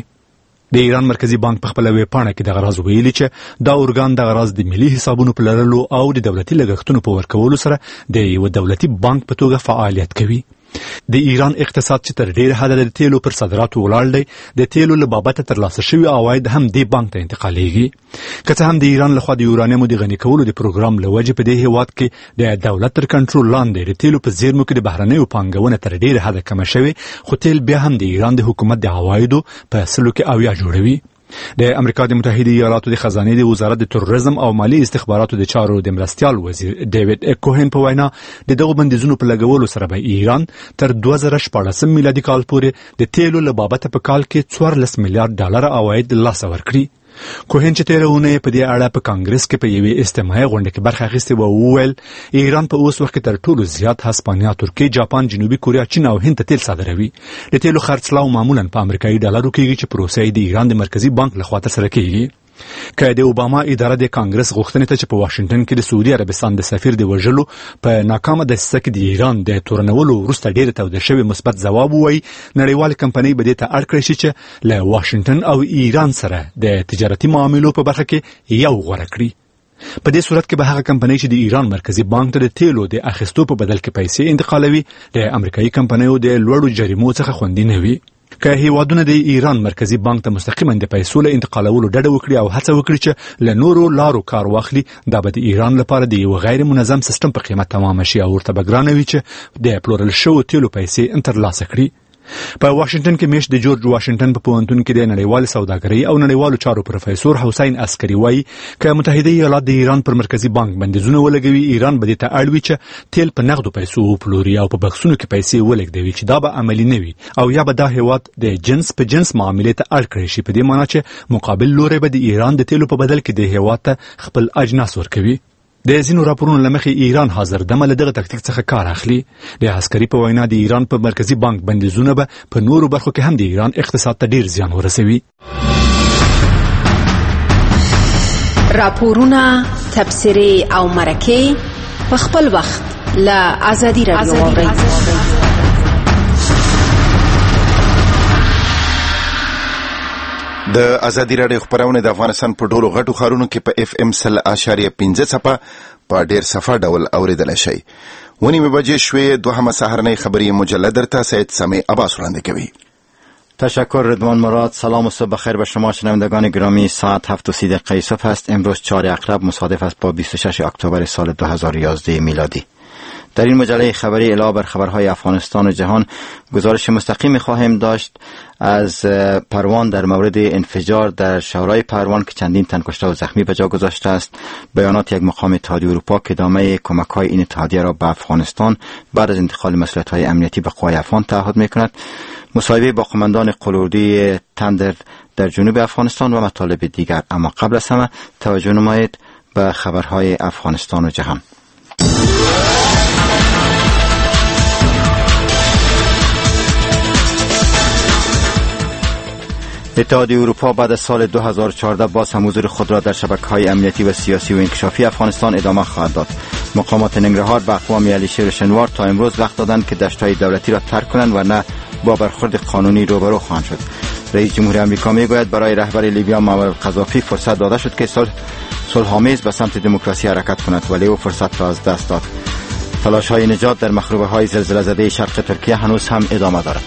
د ایران مرکزی بانک په خپل ویبپاڼه کې د غراض ویلي چې دا اورګان د غراض د ملي حسابونو په لرلو او د دولتي لګښتونو په ورکولو سره د یو دولتي بانک په توګه فعالیت کوي. د ایران اقتصاد چې تر ډیره حده د تیلو پر صادراتو ولاړ دی، د تیلو له بابته ترلاسه شوي عواید هم دې بانک ته انتقالیږي. که څه هم د ایران لخوا د یورانیمو د غني کولو د پروګرام له وجې په دې هیواد کې د دولت تر کنټرول لاندې د تیلو په زیرمو کې د بهرنیو پانګونه تر ډیره حده کمه شوې، خو تیل بیا هم د ایران د حکومت د عوایدو په 80% جوړوي. د امریکا د متحده ایالاتو د خزانې د وزارت د تروریزم او مالی استخباراتو د چارو د مرستیال وزیر ډیوډ کوهن په وینا د دغه بندیزونو په لګولو سره به ایران تر 2014 میلادي کال پورې د تیلو له بابته په کال کې 14 میلیارډ ډالر عواید لاسته ورکړي. کوهن چې تیرونه په دې اړه په کانګرس کې په یوې استماعي غونډه کې برخه اخیستې و وویل ایران په اوس وخت کې تر ټولو زیات هسپانیا، ترکیه، جاپان، جنوبي کوریا، چین او هند ته تیل صادروي. د تیلو خرڅلاو معمولا په امریکایي ډالرو کېږي چې پروسه د ایران د مرکزی بانک لخوا ترسره کېږي. که د اوباما اداره د کانګرس غوښتنې ته چې په واشنگټن کې د سعودي عربستان د سفیر د وژلو په ناکامه دسیسه کې د ایران د تورنولو وروسته ډېر توده شوی مثبت ځواب ووایي، نړیوال کمپنۍ به دې ته اړ کړی شي چې له واشنگټن او ایران سره د تجارتي معاملو په برخه کې یو غوره کړي. په دې صورت کې به هغه کمپنۍ چې د ایران مرکزی بانک ته د تیلو د اخیستو په بدل کې پیسې انتقالوي د امریکایي کمپنیو د لوړو جریمو څخه خوندي نه وي. که هیوادونه د ایران مرکزی بانک ته مستقیما د پیسو له انتقالولو ډډه وکړي او هڅه وکړي چې له نورو لارو کار واخلي، دا به د ایران لپاره د یو غیر منظم سیستم په قیمت تمام شي او ورته به ګرانه وي چې د پلورل شوو تیلو پیسې ترلاسه کړي. په واشنگټن کې میش د جورج واشنگټن په پوهنتون کې د نړیوال سوداګرۍ او نړیوالو چارو پروفیسور حسین عسکری وایي چې متحده ایالات د ایران پر مرکزی بانک بندیزونه ولګوي، ایران به د ته اړ وي چې تیل په نغدو پیسو وپلوري او په بکسونو کې پیسې ولګوي چې دا به عملی نه وي او یا به دا هیواد د جنس په جنس معاملې ته اړ کړی شي، په دې معنی چې مقابل لوري به د ایران د تیلو په بدل کې د هیواد ته خپل اجناس ورکوي. د ځینو راپورونو لمخې ایران حاضر دمه له دغه تکتیک څخه کار اخلي. د عسکري په وینا د ایران په مرکزی بانک بندیزونه به په نورو برخو کې هم د ایران اقتصاد ته ډیر زیان ورسوي. راپورونه، تبصرې او مرکې په خپل وخت له آزادي رادیو واورئ. د ازادي راډیو خبرونه د افغانستان په ډولو غټو ښارونو کې په اف ام 100.5 څپه په ډیر صفه ډول اوریدل شي. ونی مې بجې شوې دوهمه سهارنۍ خبري مجلد درته سید سمی عباس وړاندې کوي. تشکر رضوان مراد. سلام و صبح بخیر به شما شنوندگان گرامی. ساعت 7:30 صبح است. امروز 4 عقرب مصادف است با 26 اکتبر سال 2011 میلادی. در این مجله خبری علاوه بر خبرهای افغانستان و جهان گزارش مستقیم خواهیم داشت از پروان در مورد انفجار در شورای پروان که چندین تن کشته و زخمی به جا گذاشته است، بیانات یک مقام اتحادیه اروپا که ادامه کمک‌های این اتحادیه را به افغانستان بعد از انتقال مسئولیت‌های امنیتی به قوای افغان تعهد می‌کند، مصاحبه با قماندان قلوردی تندر در جنوب افغانستان و مطالب دیگر. اما قبل از همه توجه نمایید به خبرهای افغانستان و جهان. اتحادیه اروپا بعد از سال 2014 باز هم حضور خود را در شبکه‌های امنیتی و سیاسی و انکشافی افغانستان ادامه خواهد داد. مقامات ننگرهار به اقوام علیشیر و شنوار تا امروز وقت دادند که دشت‌های دولتی را ترک کنند ورنه با برخورد قانونی روبرو خواهند شد. رئیس جمهور آمریکا میگوید برای رهبر لیبیا معمر القذافی فرصت داده شد که صلح‌آمیز به سمت دموکراسی حرکت کند، ولی او فرصت را از دست داد. تلاش‌های نجات در مخروبه‌های زلزله زده شرق ترکیه هنوز هم ادامه دارد.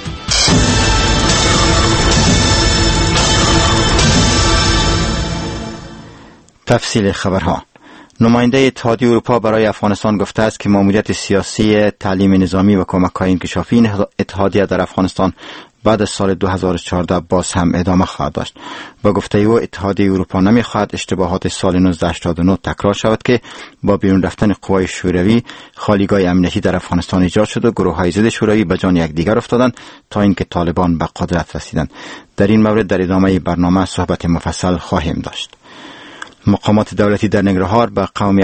تفصیل خبرها. نماینده اتحادیه اروپا برای افغانستان گفته است که ماموریت سیاسی، تعلیم نظامی و کمک‌های انکشافی اتحادیه در افغانستان بعد از سال 2014 باز هم ادامه خواهد داشت. با گفته او اتحادیه اروپا نمی‌خواهد اشتباهات سال 1989 تکرار شود که با بیرون رفتن قوای شوروی خالیگاه امنیتی در افغانستان ایجاد شد و گروه‌های ضد شوروی به جان یکدیگر افتادند تا اینکه طالبان به قدرت رسیدند. در این مورد در ادامه برنامه صحبت مفصل خواهیم داشت. مقامات دولتی در ننگرهار به قوم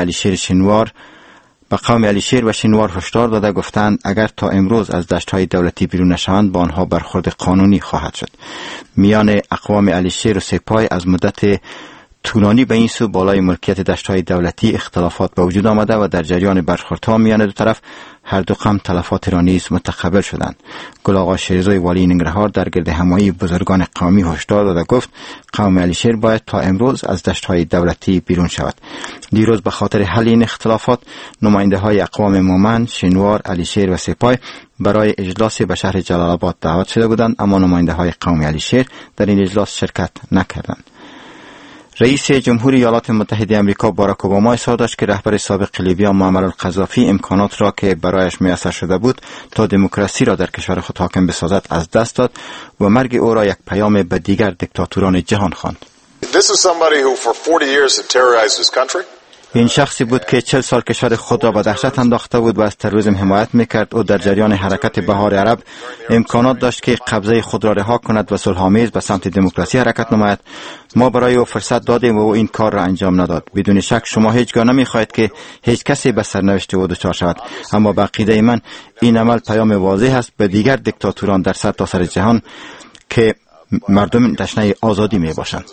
علیشیر و شنوار هشدار داده گفتند اگر تا امروز از دشت‌های دولتی بیرون نشوند با آنها برخورد قانونی خواهد شد. میان اقوام علیشیر و سپاه از مدت طولانی به این سو بالای ملکیت دشت‌های دولتی اختلافات به وجود آمده و در جریان برخوردها میان دو طرف هر دو قوم تلفات را نیز متقبل شدند. گل آقا شیرزوی والی ننگرهار در گرد همایی بزرگان قومی هشدار داده گفت قوم علیشیر باید تا امروز از دشت‌های دولتی بیرون شود. دیروز به خاطر حل این اختلافات نماینده‌های اقوام مومن، شنوار، علیشیر و سپاه برای اجلاس به شهر جلال آباد دعوت شده بودند، اما نماینده‌های قوم علیشیر در این اجلاس شرکت نکردند. رئیس جمهوری ایالات متحده آمریکا باراک اوباما اظهار داشت که رهبر سابق لیبیا معمر القذافی امکانات را که برایش میسر شده بود تا دموکراسی را در کشور خود حاکم بسازد از دست داد و مرگ او را یک پیام به دیگر دیکتاتوران جهان خواند. این شخصی بود که 40 سال کشور خود را به دهشت انداخته بود و از تروریسم حمایت میکرد. او در جریان حرکت بهار عرب امکانات داشت که قبضه خود را رها کند و صلح‌آمیز به سمت دموکراسی حرکت نماید. ما برای او فرصت دادیم و او این کار را انجام نداد. بدون شک شما هیچگاه نمیخواهید که هیچ کسی به سرنوشت او دچار شود، اما به عقیده من این عمل پیام واضح است به دیگر دیکتاتوران در سرتاسر جهان که مردم تشنه آزادی میباشند.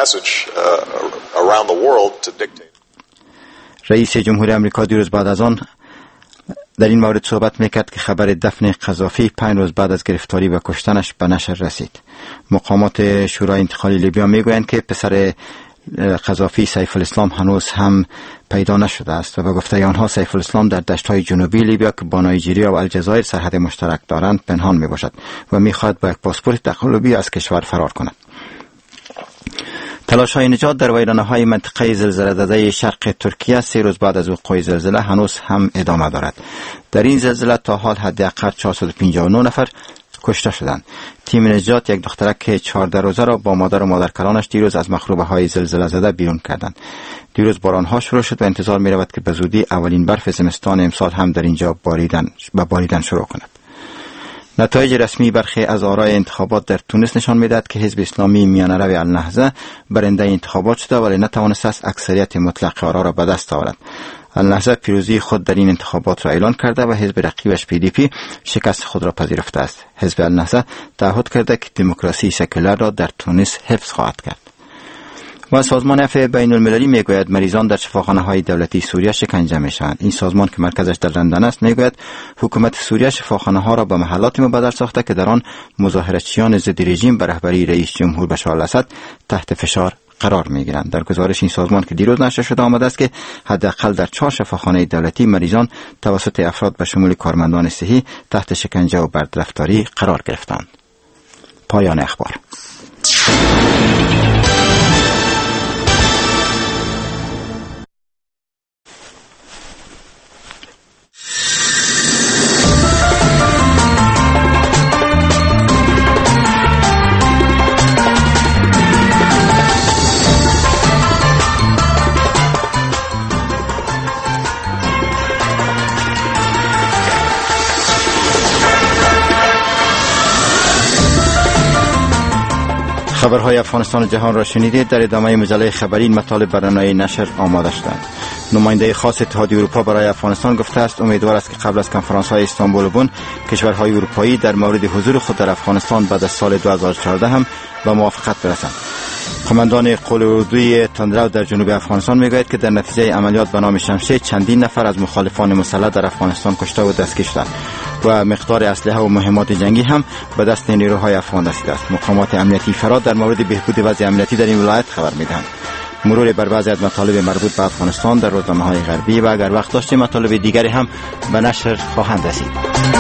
رئیس جمهوری آمریکا دیروز بعد از آن در این مورد صحبت میکرد که خبر دفن قذافی 5 روز بعد از گرفتاری و کشتنش به نشر رسید. مقامات شورای انتقالی لیبیا میگویند که پسر قذافی سیف الاسلام هنوز هم پیدا نشده است و به گفته آنها سیف الاسلام در دشت‌های جنوبی لیبیا که با نایجیریا و الجزایر سرحد مشترک دارند پنهان میباشد و میخواهد با یک پاسپورت تقلبی از کشور فرار کند. تلاش‌های نجات در ویرانه‌های منطقه زلزله زده شرق ترکیه 3 روز بعد از وقوع زلزله هنوز هم ادامه دارد. در این زلزله تا حال حداقل 459 نفر کشته شدند. تیم نجات یک دخترک 14 روزه را با مادر و مادرکلانش دیروز از مخروبه های زلزله زده بیرون کردند. دیروز باران ها شروع شد و انتظار می رود که به زودی اولین برف زمستان امسال هم در اینجا باریدن شروع کند. نتایج رسمی برخی از آرای انتخابات در تونس نشان می‌دهد که حزب اسلامی میانه‌رو النهضه برنده انتخابات شده ولی نتوانست است اکثریت مطلق آرا را به دست آورد. النهضه پیروزی خود در این انتخابات را اعلان کرده و حزب رقیبش PDP شکست خود را پذیرفته است. حزب النهضه تعهد کرده که دموکراسی سکولار را در تونس حفظ خواهد کرد. و سازمان عفو بین المللی میگوید مریضان در شفاخانه‌های دولتی سوریه شکنجه میشوند. این سازمان که مرکزش در لندن است میگوید حکومت سوریه شفاخانه‌ها را به محلات مبدل ساخته که در آن مظاهراتچیان ضد رژیم به رهبری رئیس جمهور بشار الاسد تحت فشار قرار میگیرند. در گزارش این سازمان که دیروز نشر شده آمده است که حداقل در 4 شفاخانه دولتی مریضان توسط افراد به شمول کارمندان صحی تحت شکنجه و بدرفتاری قرار گرفتند. پایان اخبار. خبرهای افغانستان و جهان را شنیدید. در ادامه مجله خبری این مطالب برای نشر آماده شدند. نماینده خاص اتحادیه اروپا برای افغانستان گفته است امیدوار است که قبل از کنفرانس‌های استانبول و بن کشورهای اروپایی در مورد حضور خود در افغانستان بعد از سال 2014 هم به موافقت برسند. قماندان قول اردوی تندرو در جنوب افغانستان میگوید که در نتیجه عملیات به نام شمشیر چندین نفر از مخالفان مسلح در افغانستان کشته و دستگیر شدند و مقدار اسلحه و مهمات جنگی هم به دست نیروهای افغان رسیده است. مقامات امنیتی فراد در مورد بهبود وضع امنیتی در این ولایت خبر میدهند. مرور بر بعضی از مطالب مربوط به افغانستان در روزنامه‌های غربی و اگر وقت داشتیم مطالب دیگری هم به نشر خواهند رسید.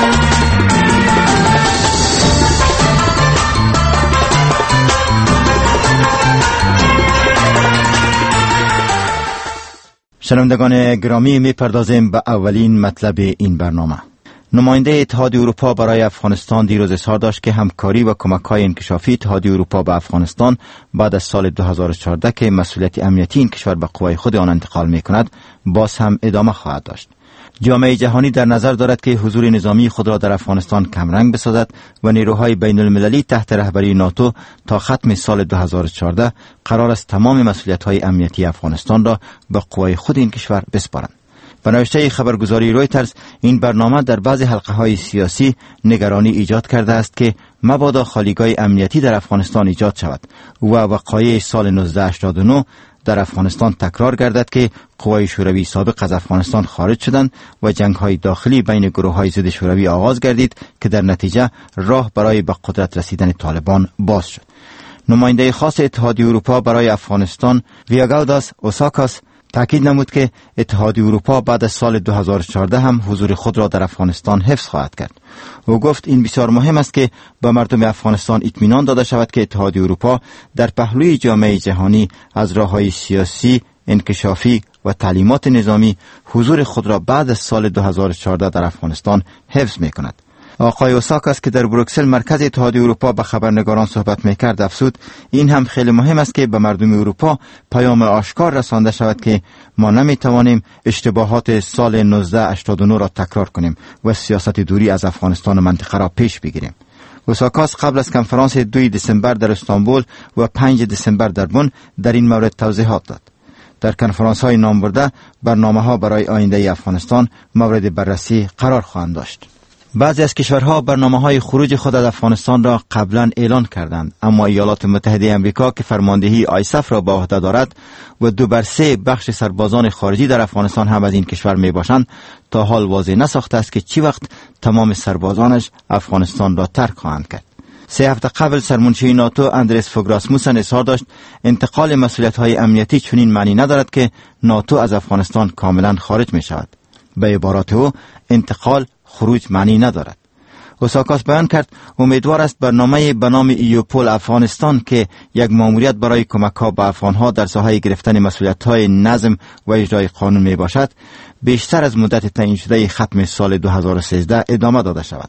شنوندگان گرامی، می‌پردازیم به اولین مطلب این برنامه. نماینده اتحادیه اروپا برای افغانستان دیروز اظهار داشت که همکاری و کمک‌های انکشافی اتحادیه اروپا به افغانستان بعد از سال 2014 که مسئولیت امنیتی این کشور به قوای خود آن انتقال می‌کند باز هم ادامه خواهد داشت. جامعه جهانی در نظر دارد که حضور نظامی خود را در افغانستان کمرنگ بسازد و نیروهای بین المللی تحت رهبری ناتو تا ختم سال 2014 قرار است تمام مسئولیت‌های امنیتی افغانستان را به قوای خود این کشور بسپارند. به نوشته خبرگزاری رویترز این برنامه در بعضی حلقه‌های سیاسی نگرانی ایجاد کرده است که مبادا خالیگاه امنیتی در افغانستان ایجاد شود و وقایع سال 1989 در افغانستان تکرار گردد که قوای شوروی سابق از افغانستان خارج شدند و جنگ‌های داخلی بین گروه‌های ضد شوروی آغاز گردید که در نتیجه راه برای به قدرت رسیدن طالبان باز شد. نماینده خاص اتحادیه اروپا برای افغانستان ویاگالداس اوساکاس تاکید نمود که اتحادیه اروپا بعد از سال 2014 هم حضور خود را در افغانستان حفظ خواهد کرد. او گفت این بسیار مهم است که به مردم افغانستان اطمینان داده شود که اتحادیه اروپا در پهلوی جامعه جهانی از راه‌های سیاسی، انکشافی و تعلیمات نظامی حضور خود را بعد از سال 2014 در افغانستان حفظ می‌کند. آقای اوساکاس که در بروکسل مرکز اتحادیه اروپا به خبرنگاران صحبت می‌کرد افزود این هم خیلی مهم است که به مردم اروپا پیام آشکار رسانده شود که ما نمی‌توانیم اشتباهات سال 1989 را تکرار کنیم و سیاست دوری از افغانستان و منطقه را پیش بگیریم. اوساکاس قبل از کنفرانس 2 دسامبر در استانبول و 5 دسامبر در بن در این مورد توضیحات داد. در کنفرانس‌های نام برده برنامه‌ها برای آینده افغانستان مورد بررسی قرار خواهند داشت. بعضی از کشورها برنامه‌های خروج خود از افغانستان را قبلا اعلان کردند، اما ایالات متحده آمریکا که فرماندهی آیساف را به عهده دارد و 2/3 بخش سربازان خارجی در افغانستان هم از این کشور میباشند تا حال واضح نساخته است که چی وقت تمام سربازانش افغانستان را ترک خواهند کرد. 3 هفته قبل سرمنشی ناتو اندرس فوگ راسموسن اظهار داشت انتقال مسئولیت‌های امنیتی چنین معنی ندارد که ناتو از افغانستان کاملا خارج می شود. به عبارات او انتقال خروج معنی ندارد. اوساکاس بیان کرد امیدوار است برنامه به نام ایوپول افغانستان که یک ماموریت برای کمک‌ها به افغان‌ها در ساحه گرفتن مسئولیت‌های نظم و اجرای قانون میباشد بیشتر از مدت تعیین شده ختم سال 2013 ادامه داده شود.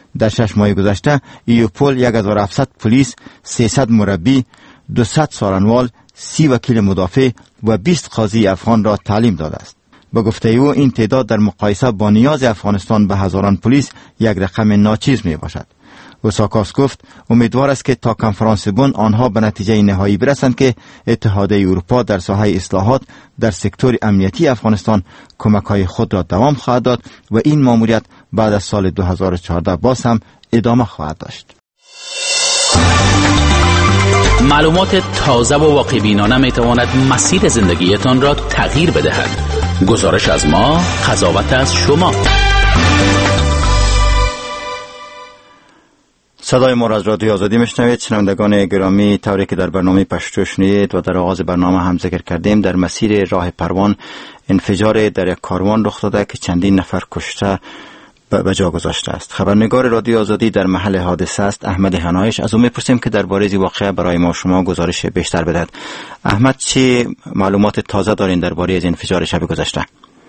در 6 ماه گذشته ایوپول 1700 پلیس، 300 مربی، 200 سارنوال، 30 وکیل مدافع و 20 قاضی افغان را تعلیم داده است. به گفته او این تعداد در مقایسه با نیاز افغانستان به هزاران پلیس یک رقم ناچیز می باشد. اوساکاس گفت امیدوار است که تا کنفرانس بن آنها به نتیجه نهایی برسند که اتحادیه اروپا در ساحه اصلاحات در سکتور امنیتی افغانستان کمک‌های خود را دوام خواهد داد و این ماموریت بعد از سال 2014 باز هم ادامه خواهد داشت. معلومات تازه و واقع‌بینانه میتواند مسیر زندگیتان را تغییر بدهد. گزارش از ما، قضاوت از شما. صدای ما را از رادیو آزادی میشنوید. شنوندگان گرامی، طوری که در برنامه پشتو شنیدید و در آغاز برنامه هم ذکر کردیم، در مسیر راه پروان انفجار در یک کاروان رخ داده که چندین نفر کشته به جا گذاشته است. خبرنگار رادیو آزادی در محل حادثه است، احمد هنایش. از او میپرسیم که درباره این واقعه برای ما شما گزارش بیشتر بدهد. احمد، چه معلومات تازه دارین درباره از انفجار شب گذشته؟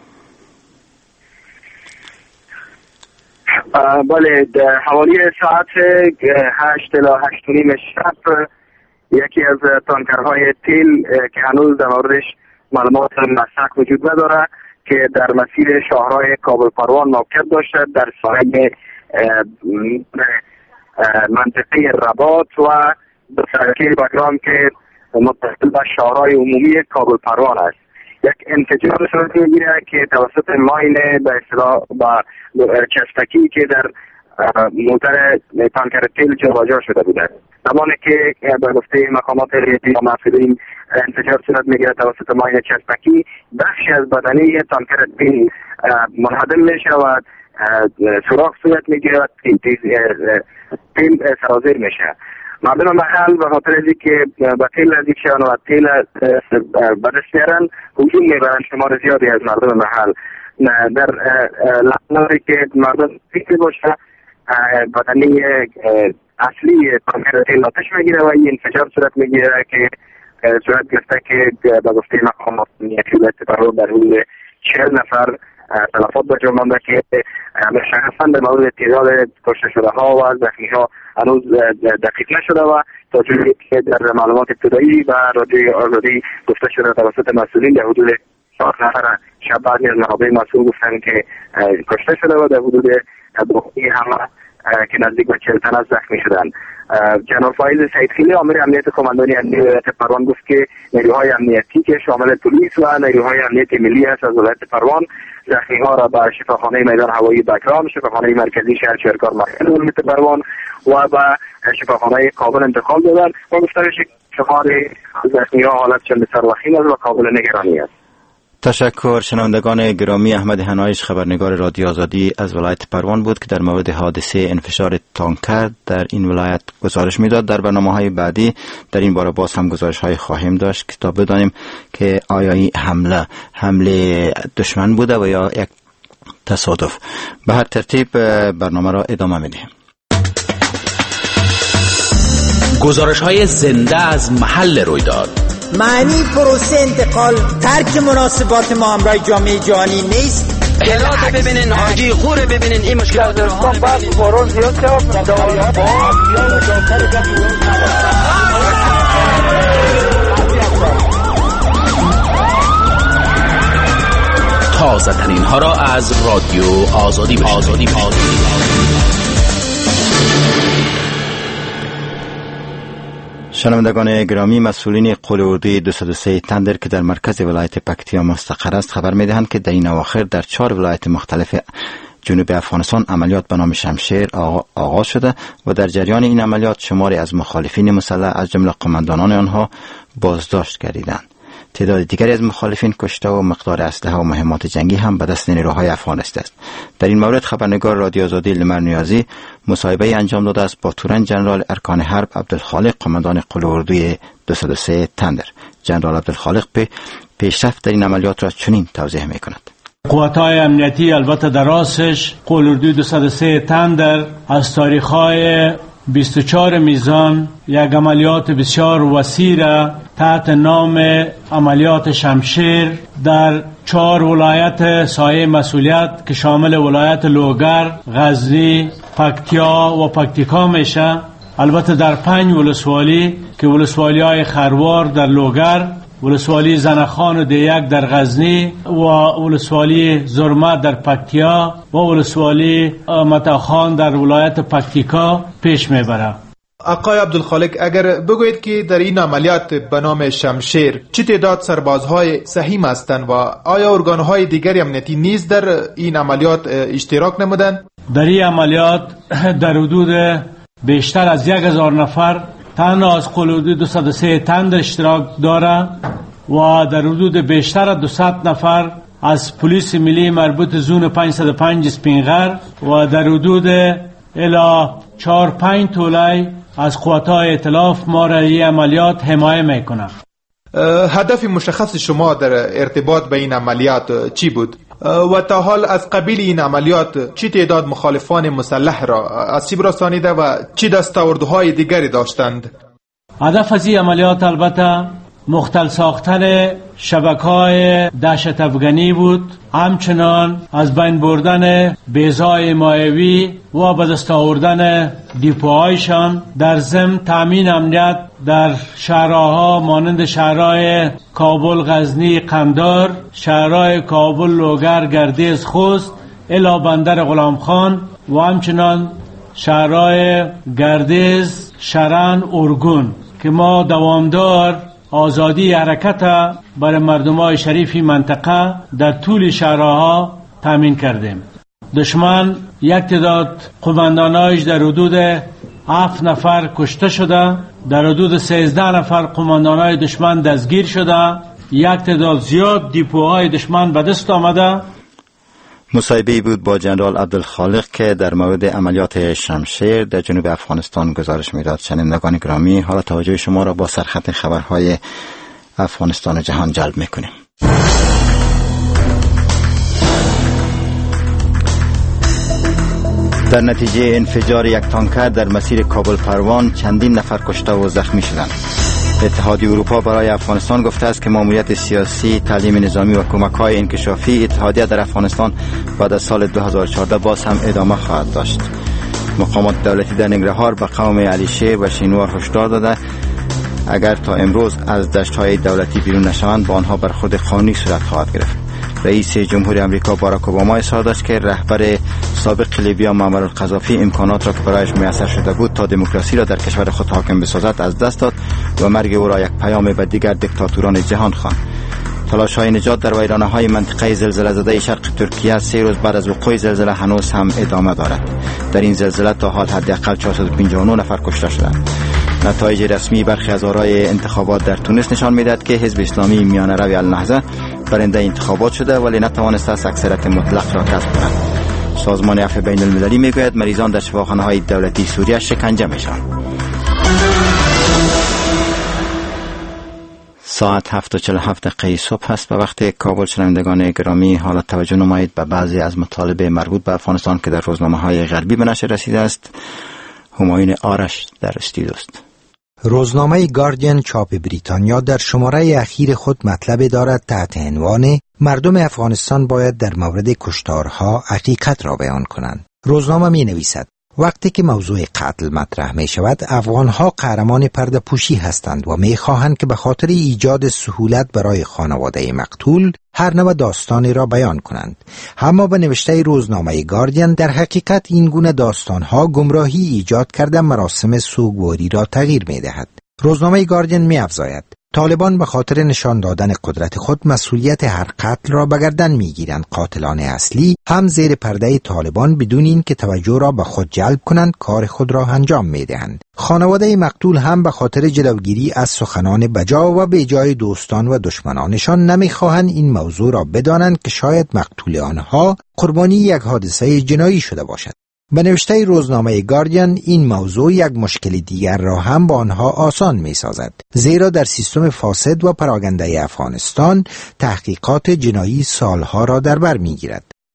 بله، در حوالی ساعت 8 الی 8 و نیم شب یکی از تانکرهای تیل که هنوز در موردش معلومات مسق وجود نداره که در مسیر شاهراه کابل پروان موقعیت داشته در ساحل منطقه رباط و به سرکه بگرام که متصل به شاهراه عمومی کابل پروان است. یک انفجار صورت میگیره که توسط ماین به اصطلاح با چسبکی که در موتور تانکر تیل جابجا شده بوده. زمانی که به گفته مقامات ریاضی و مسئولین انفجار صورت میگیره توسط ماین چسبکی، بخشی از بدنه تانکر تیل منهدم میشه و سوراخ صورت میگیره و تیل سرازیر میشه. مردم محل به خاطر از که به تیل نزدیک شدن و تیل به دست میارن هجوم میبرن شمار زیادی از مردم محل. در لحظه که مردم فکر باشه بدنه اصلی تانکر تیل آتش میگیره و این انفجار صورت میگیره که صورت گرفته که به گفته مقامات امنیتی ولایت پروان در حدود 40 نفر تلفات به جا مانده که مشخصا در مورد تعداد کشته شده ها و زخمی ها هنوز دقیق نشده و تا جایی که در معلومات ابتدایی و رادیو آزادی گفته شده توسط مسئولین در حدود 4 نفر شب بعضی از منابع مسئول گفتن که کشته شده و در حدود بخوی همه که نزدیک به 40 تن از زخمی شدن. جناب فایز سیدخیلی آمر امنیت کماندانی امنیتی ولایت پروان گفت که نیروهای امنیتی که شامل پلیس و نیروهای امنیت ملی است از ولایت پروان زخمی ها را به شفاخانه میدان هوایی بگرام، شفاخانه مرکزی شهر شهرکار مرکز ولایت پروان و به شفاخانه کابل انتقال دادند و گفتند که شمار زخمی ها حالت چند سروخیم است و قابل نگرانی است. تشکر. شنوندگان گرامی، احمد هنایش خبرنگار رادیو آزادی از ولایت پروان بود که در مورد حادثه انفجار تانکر در این ولایت گزارش میداد. در برنامه‌های بعدی در این باره باز هم گزارش‌های خواهیم داشت که تا بدانیم که آیا این حمله دشمن بوده و یا یک تصادف. به هر ترتیب برنامه را ادامه میدیم. گزارش‌های زنده از محل رویداد. معنی پروسه انتقال ترک مناسبات ما همراه جامعه جهانی نیست. اطلاعات ببینین، حاجی خوره ببینین، این مشکلات رو بعد بارون زیاد تازه ترین ها را از رادیو آزادی بشنوید. شنوندگان گرامی، مسئولین قول اردوی 203 تندر که در مرکز ولایت پکتیا مستقر است خبر میدهند که در این اواخر در 4 ولایت مختلف جنوب افغانستان عملیات به نام شمشیر آغاز شده و در جریان این عملیات شماری از مخالفین مسلح از جمله قماندانان آنها بازداشت گردیدند. تعداد دیگری از مخالفین کشته و مقدار اسلحه و مهمات جنگی هم به دست نیروهای افغان است. در این مورد خبرنگار رادیو آزادی لمر نیازی مصاحبه انجام داده است با تورن جنرال ارکان حرب عبدالخالق، قماندان قول اردوی 203 تندر. جنرال عبدالخالق پیشرفت در این عملیات را چنین توضیح می‌کند. قوات‌های امنیتی البته در راستش قول اردوی 203 تندر از تاریخ‌های 24 میزان یک عملیات بسیار وسیع را تحت نام عملیات شمشیر در 4 ولایت سایه مسئولیت که شامل ولایت لوگر، غزنی، پکتیا و پکتیکا میشه. البته در 5 ولسوالی که ولسوالی های خروار در لوگر، ولسوالی زنخان و دیگ در غزنی و ولسوالی زرمه در پکتیا و ولسوالی متاخان در ولایت پکتیکا پیش میبره. آقای عبدالخالق، اگر بگویید که در این عملیات به نام شمشیر چه تعداد سربازهای سهیم هستند و آیا ارگانهای دیگری امنیتی نیز در این عملیات اشتراک نمودند؟ در این عملیات در حدود بیشتر از 1000 نفر تنها از قلودی 203 تن اشتراک داره و در حدود بیشتر از 200 نفر از پلیس ملی مربوط زون 505 سپینغر و در حدود الی 4-5 تولی از قوات‌های ائتلاف ما را این عملیات حمایت میکنه. هدف مشخص شما در ارتباط به این عملیات چی بود؟ و تا حال از قبیل این عملیات چی تعداد مخالفان مسلح را آسیب رسانیده و چی دستاوردهای دیگری داشتند؟ هدف از این عملیات البته مختل ساختن شبکه‌های دهشت افغانی بود، همچنان از بین بردن بیضای مایوی و به دست آوردن دیپوهایشان، در ضمن تامین امنیت در شهرها مانند شهرهای کابل، غزنی، قندار، شهرهای کابل، لوگر، گردیز، خوست الی بندر غلام خان و همچنان شهرهای گردیز، شرن، ارگون که ما دوامدار آزادی حرکت برای مردمای شریفی منطقه در طول شهرها تامین کردیم. دشمن یک تعداد قماندانایش در حدود 7 نفر کشته شده، در حدود 13 نفر قماندانای دشمن دستگیر شده، یک تعداد زیاد دیپوهای دشمن به دست آمده. مصاحبه‌ای بود با جنرال عبدالخالق که در مورد عملیات شمشیر در جنوب افغانستان گزارش میداد. شنوندگان گرامی، حالا توجه شما را با سرخط خبرهای افغانستان و جهان جلب میکنیم. در نتیجه انفجار یک تانکر در مسیر کابل پروان چندین نفر کشته و زخمی شدند. اتحادیه اروپا برای افغانستان گفته است که ماموریت سیاسی، تعلیم نظامی و کمک‌های انکشافی اتحادیه در افغانستان بعد از سال 2014 باز هم ادامه خواهد داشت. مقامات دولتی در ننگرهار به قوم علیشیر و شینوار هشدار داده اگر تا امروز از دشت‌های دولتی بیرون نشوند با آنها برخورد قانونی صورت خواهد گرفت. رئیس جمهوری آمریکا باراک اوباما اظهار داشت که رهبر سابق لیبیا معمر القذافی امکانات را که برایش میسر شده بود تا دموکراسی را در کشور خود حاکم بسازد از دست داد و مرگ او را یک پیام به دیگر دیکتاتوران جهان خواند. تلاش‌های نجات در ویرانه‌های منطقه زلزله زده شرق ترکیه 3 روز بعد از وقوع زلزله هنوز هم ادامه دارد. در این زلزله تا حال حداقل 459 نفر کشته شدند. نتایج رسمی برخی از آرای انتخابات در تونس نشان می‌دهد که حزب اسلامی میانه‌روی النهضه برنده انتخابات شده ولی نتوانست است اکثریت مطلق را کسب کند. سازمان عفو بین المللی میگوید مریضان در شفاخانه‌های دولتی سوریه شکنجه میشوند. ساعت 7:47 صبح است به وقت کابل. شنوندگان گرامی، حالا توجه نمایید به بعضی از مطالب مربوط به افغانستان که در روزنامه‌های غربی به نشر رسیده است. همایون آرش در استودیو است. روزنامه گاردین چاپ بریتانیا در شماره اخیر خود مطلب دارد تحت عنوان مردم افغانستان باید در مورد کشتارها حقیقت را بیان کنند. روزنامه می نویسد وقتی که موضوع قتل مطرح می شود، افغانها قهرمان پرده پوشی هستند و می خواهند که به خاطر ایجاد سهولت برای خانواده مقتول هر نوع داستانی را بیان کنند. اما به نوشته روزنامه گاردین در حقیقت این گونه داستانها گمراهی ایجاد کرده مراسم سوگواری را تغییر می دهد. روزنامه گاردین می افزاید طالبان به خاطر نشان دادن قدرت خود مسئولیت هر قتل را به گردن میگیرند. قاتلان اصلی هم زیر پرده طالبان بدون این که توجه را به خود جلب کنند کار خود را انجام میدهند. خانواده مقتول هم به خاطر جلوگیری از سخنان بجا و به جای دوستان و دشمنانشان نمیخواهند این موضوع را بدانند که شاید مقتول آنها قربانی یک حادثه جنایی شده باشد. به نوشته روزنامه گاردین این موضوع یک مشکل دیگر را هم با آنها آسان می سازد، زیرا در سیستم فاسد و پراگنده افغانستان تحقیقات جنایی سالها را در بر می گیرد.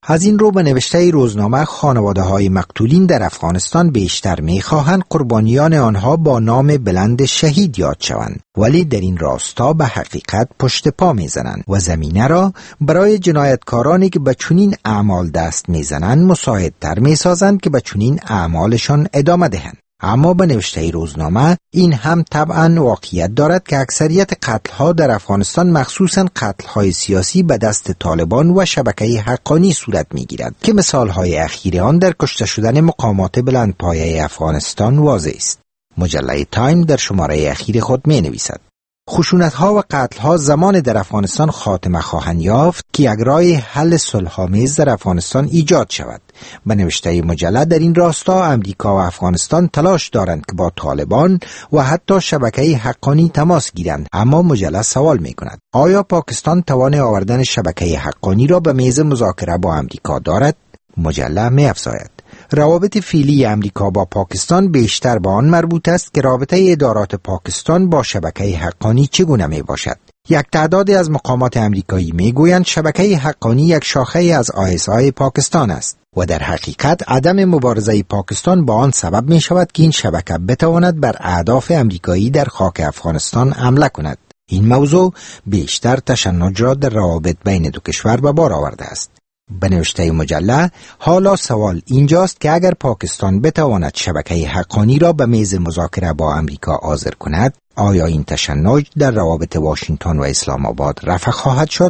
از این رو به نوشته روزنامه خانواده‌های مقتولین در افغانستان بیشتر می‌خواهند قربانیان آنها با نام بلند شهید یاد شوند، ولی در این راستا به حقیقت پشت پا می‌زنند و زمینه را برای جنایتکارانی که به چنین اعمال دست می‌زنند مساعدتر می‌سازند که به چنین اعمالشان ادامه دهند. اما به نوشته روزنامه این هم طبعاً واقعیت دارد که اکثریت قتل‌ها در افغانستان مخصوصاً قتل‌های سیاسی به دست طالبان و شبکه حقانی صورت می‌گیرد که مثال‌های اخیر آن در کشته شدن مقامات بلندپایه افغانستان واضح است. مجله تایم در شماره اخیر خود می‌نویسد: خشونت‌ها و قتل‌ها زمان در افغانستان خاتمه خواهند یافت که یک راه حل صلح‌آمیز در افغانستان ایجاد شود. به نوشته مجله در این راستا امریکا و افغانستان تلاش دارند که با طالبان و حتی شبکه حقانی تماس گیرند، اما مجله سوال می‌کند آیا پاکستان توان آوردن شبکه حقانی را به میز مذاکره با امریکا دارد؟ مجله می‌افزاید روابط فعلی امریکا با پاکستان بیشتر به آن مربوط است که رابطه ادارات پاکستان با شبکه حقانی چگونه می باشد. یک تعدادی از مقامات امریکایی می گویند شبکه حقانی یک شاخه از ISI پاکستان است و در حقیقت عدم مبارزه پاکستان با آن سبب می شود که این شبکه بتواند بر اهداف امریکایی در خاک افغانستان حمله کند. این موضوع بیشتر تشنج را در روابط بین دو کشور به بار آورده است. به نوشته مجله حالا سوال اینجاست که اگر پاکستان بتواند شبکه حقانی را به میز مذاکره با امریکا حاضر کند، آیا این تشنج در روابط واشنگتن و اسلام آباد رفع خواهد شد؟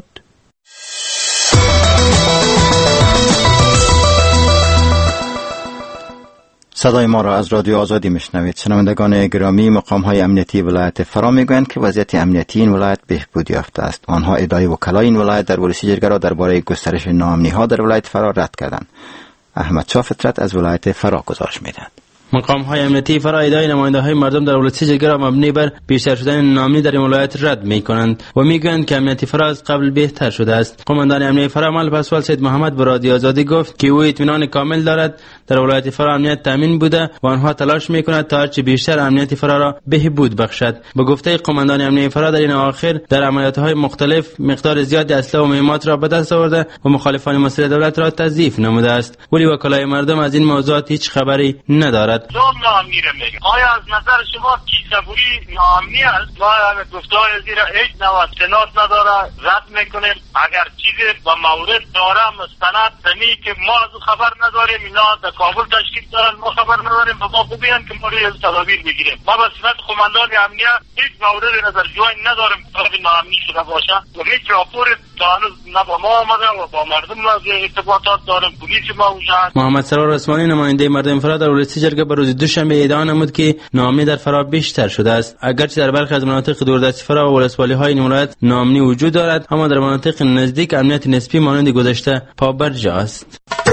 صدای ما را از رادیو آزادی میشنوید. شنوندگان گرامی، مقام‌های امنیتی ولایت فرا میگویند که وضعیت امنیتی این ولایت بهبود یافته است. آنها ادعای وکلای این ولایت در ورودی جرگه را درباره گسترش ناامنی‌ها در ولایت فرا رد کردند. احمد شاه فطرت از ولایت فرا گزارش می‌دهد. مقام‌های امنیتی فرا ادعای نماینده‌های مردم در ولایت جرگه را مبنی بر بیشتر شدن ناامنی در این ولایت رد می‌کنند و می‌گویند که امنیتی فرا از قبل بهتر شده است. قماندان امنیتی فرا مال پسوال سید محمد به رادیو آزادی گفت که او اطمینان کامل دارد در ولایت فرا امنیت تامین بوده و آنها تلاش می‌کنند تا هرچه بیشتر امنیت فرا را بهبود بخشد. به گفته قماندان امنیتی فرا در این اواخر در عملیات‌های مختلف مقدار زیادی اسلحه و مهمات را به دست آورده و مخالفان مسئله دولت را تضعیف نموده است، ولی وکلای مردم از این موضوعات هیچ خبری ندارد. آیا از نظر شما کیسه‌بوری ناامنی است؟ ما گفته‌های زیرا هیچ نوع استناد نداره، رد میکنیم. اگر چیزی با مورد داره مستند زنی که ما از خبر نداریم، اینا در کابل تشکیل دارن، ما خبر نداریم، با ما بگوین که ما روی تدابیر بگیریم. ما به صفت قماندان امنیت هیچ مورد نظر جوی نداریم که ناامنی شده باشه و هیچ راپور تا هنوز نه با ما آمده و با مردم ارتباطات داریم. پلیس ما وجود. محمد سرور عثمانی نماینده مردم فرا در ولایت جرگه به روز دوشنبه ادعا نمود که ناامنی در فرا بیشتر شده است. اگرچه در برخی از مناطق دوردست فرا و ولسوالی‌های این ولایت ناامنی وجود دارد، اما در مناطق نزدیک امنیت نسبی مانند گذشته پابرجا است.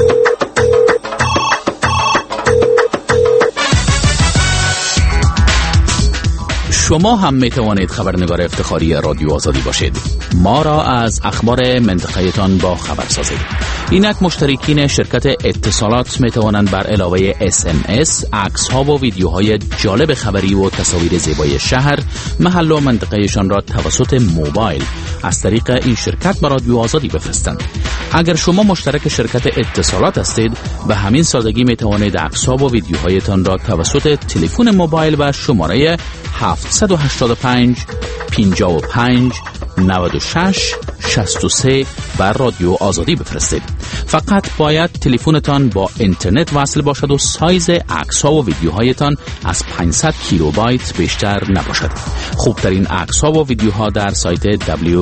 شما هم می توانید خبرنگار افتخاری رادیو آزادی باشید. ما را از اخبار منطقه‌تان با خبر سازید. اینک مشترکین شرکت اتصالات می توانند بر علاوه SMS، عکس‌ها و ویدیوهای جالب خبری و تصاویر زیبای شهر، محل و منطقه‌شان را توسط موبایل از طریق این شرکت به رادیو آزادی بفرستند. اگر شما مشترک شرکت اتصالات هستید، به همین سادگی می توانید عکس‌ها و ویدیوهایتان را توسط تلفن موبایل و شماره 785 55 96 63 بر رادیو آزادی بفرستید. فقط باید تلفنتان با اینترنت وصل باشد و سایز عکس‌ها و ویدیوهایتان از 500 کیلوبایت بیشتر نباشد. خوبترین عکس‌ها و ویدیوها در سایت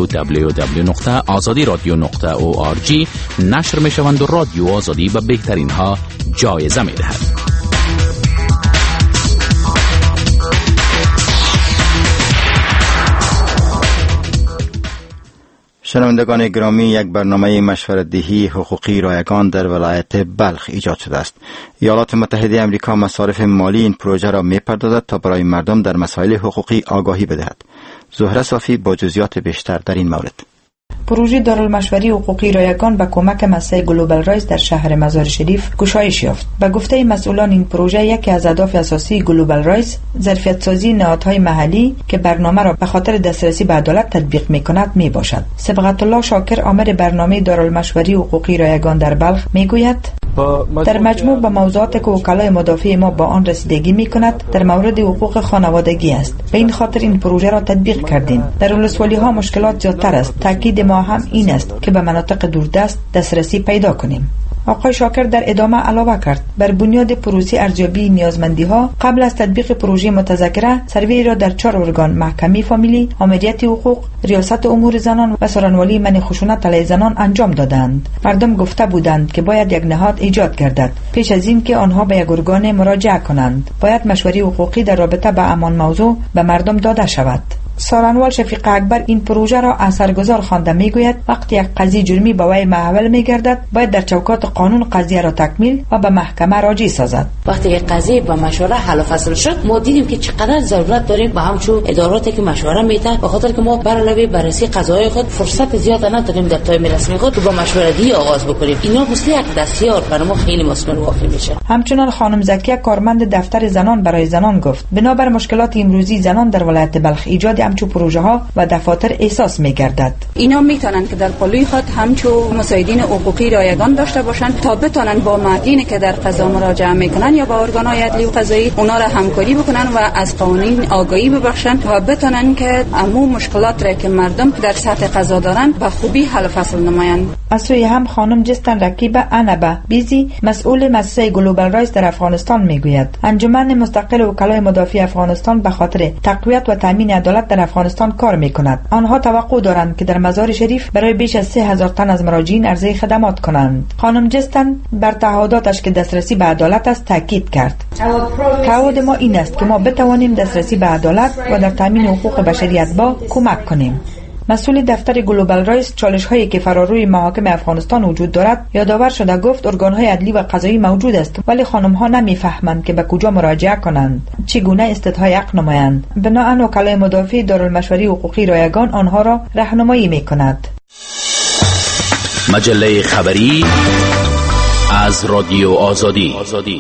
www.azadiradio.org نشر می‌شوند و رادیو آزادی به بهترین ها جایزه می‌دهد. شنوندگان گرامی، یک برنامه مشورت‌دهی حقوقی رایگان در ولایت بلخ ایجاد شده است. ایالات متحده آمریکا مصارف مالی این پروژه را می‌پردازد تا برای مردم در مسائل حقوقی آگاهی بدهد. زهره صافی با جزئیات بیشتر در این مورد. پروژه دارالمشوری حقوقی رایگان به کمک مؤسسه گلوبال رایز در شهر مزار شریف گشایش یافت. به گفته مسئولان این پروژه یکی از اهداف اساسی گلوبال رایز ظرفیت سازی نهادهای محلی که برنامه را به خاطر دسترسی به عدالت تطبیق می‌کند میباشد. صبغت الله شاکر آمر برنامه دارالمشوری حقوقی رایگان در بلخ میگوید در مجموع به موضوعاتی که وکلای مدافع ما با آن رسیدگی می‌کند در مورد حقوق خانوادگی است. به این خاطر این پروژه را تطبیق کردیم. در ولسوالی‌ها مشکلات زیادتر است. تاکید ما هم این است که به مناطق دوردست دسترسی پیدا کنیم. آقای شاکر در ادامه علاوه کرد بر بنیاد پروسه ارزیابی نیازمندی‌ها قبل از تطبیق پروژه متذکره سروی را در 4 ارگان محکمه فامیلی، آمریت حقوق، ریاست امور زنان و سرانوالی منع خشونت علیه زنان انجام دادند. مردم گفته بودند که باید یک نهاد ایجاد گردد پیش از این که آنها به یک ارگان مراجعه کنند. باید مشوره حقوقی در رابطه با همان موضوع به مردم داده شود. سارنوال شفیق اکبر این پروژه را اثرگذار خوانده میگوید وقتی یک قضیه جرمی به وی محول میگردد باید در چوکات قانون قضیه را تکمیل و به محکمه راجع سازد. وقتی یک قضیه با مشوره حل و فصل شد ما دیدیم که چقدر ضرورت داریم به همچون اداراتی که مشوره میدن، به خاطر که ما بر علاوه بررسی قضاهای خود فرصت زیاد نداریم در تایم رسمی خود که با مشورتی آغاز بکنیم. اینا مثل یک دستیار برای ما خیلی مثمر واقع میشه. همچنان خانم زکیه کارمند دفتر زنان برای زنان گفت بنابر مشکلات امروزی زنان در ولایت بلخ ایجاد همچون پروژه ها و دفاتر احساس می‌گردد. اینا میتونن که در پلوی خود همچون مساعدین حقوقی رایگان داشته باشند تا بتونن با مردین که در قضا مراجعه میکنن یا با ارگان‌های عدلی و قضایی اونا را همکاری بکنن و از قوانین آگاهی ببخشند و بتونن که عموم مشکلات را که مردم در سطح قضا دارن به خوبی حل و فصل نمایند. از سوی هم خانم جستن رکیب انبه بیزی مسئول مؤسسه گلوبال رایز در افغانستان میگوید انجمن مستقل وکلای مدافع افغانستان به خاطر تقویت و تامین عدالت در افغانستان کار میکند. آنها توقع دارند که در مزار شریف برای بیش از 3000 تن از مراجعین عرضه خدمات کنند. خانم جستن بر تعهداتش که دسترسی به عدالت است تاکید کرد. تعهد ما این است که ما بتوانیم دسترسی به عدالت و در تامین حقوق بشریت با کمک کنیم. مسئول دفتر گلوبال رایز چالش هایی که فراروی محاکم افغانستان وجود دارد یادآور شده گفت ارگان های عدلی و قضایی موجود است ولی خانم ها نمیفهمند که به کجا مراجعه کنند، چگونه استدعای حق نمایند. بنابراین وکلای مدافع دارالمشوری حقوقی رایگان آنها را راهنمایی میکند. مجله خبری از رادیو آزادی.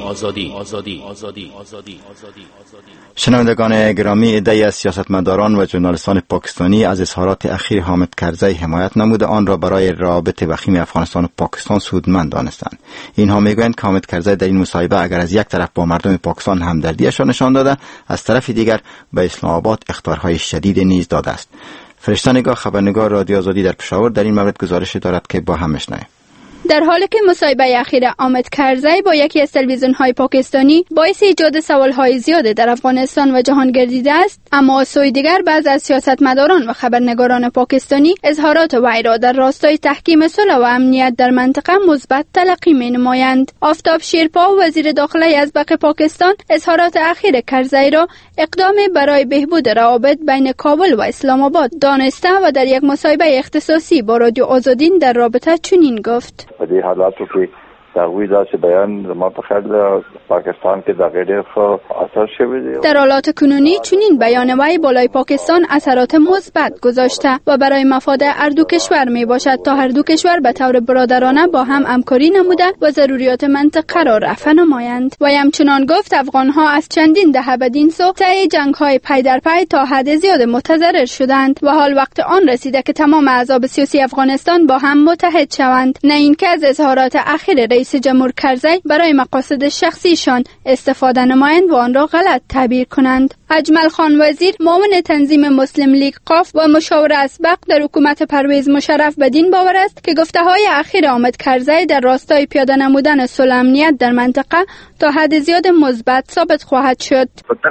شنوندگان گرامی، عده‌ای از سیاستمداران و ژورنالیستان پاکستانی از اظهارات اخیر حامد کرزی حمایت نموده آن را برای روابط وخیم افغانستان و پاکستان سودمند دانستند. اینها میگویند که حامد کرزی در این مصاحبه اگر از یک طرف با مردم پاکستان همدردیش را نشان داده، از طرف دیگر به اسلام آباد اخطارهای شدید نیز داده است. فرشته نگاه، خبرنگار رادیو آزادی در پشاور، در این مورد گزارش دارد که با هم بشنویم. در حالی که مصاحبه اخیر حامد کرزی با یکی از تلویزیون‌های پاکستانی باعث ایجاد سوال‌های زیاد در افغانستان و جهان گردیده است، اما از سوی دیگر بعضی از سیاستمداران و خبرنگاران پاکستانی اظهارات وی را در راستای تحکیم صلح و امنیت در منطقه مثبت تلقی می‌نمایند. آفتاب شیرپا، وزیر داخله ازبق پاکستان، اظهارات اخیر کرزی را اقدام برای بهبود روابط بین کابل و اسلام آباد دانسته و در یک مصاحبه اختصاصی با رادیو آزادین در رابطه چنین گفت: په دې حالاتو کې دا وی دا چې بیان ما په خیال د پاکستان کې دا غیر خو اثر شوی دی. در حالات کنونی چنین بیان وی بالای پاکستان اثرات مثبت گذاشته و برای مفاد هر دو کشور می باشد تا هر دو کشور به طور برادرانه با هم همکاری نموده و ضروریات منطقه را رفع نمایند. و همچنان گفت افغانها از چندین دهه بدین سو طی جنگ‌های پی در پی تا حد زیاد متضرر شدند و حال وقت آن رسیده که تمام احزاب سیاسی افغانستان با هم متحد شوند، نه اینکه از اظهارات اخیر رئیس جمهور کرزی برای مقاصد شخصیشان استفاده نمایند و آن را غلط تعبیر کنند. اجمل خان وزیر، معاون تنظیم مسلم لیگ قاف و مشاور اسبق در حکومت پرویز مشرف بدین باور است که گفته‌های اخیر حامد کرزی در راستای پیاده نمودن صلح امنیت در منطقه تا حد زیاد مثبت ثابت خواهد شد.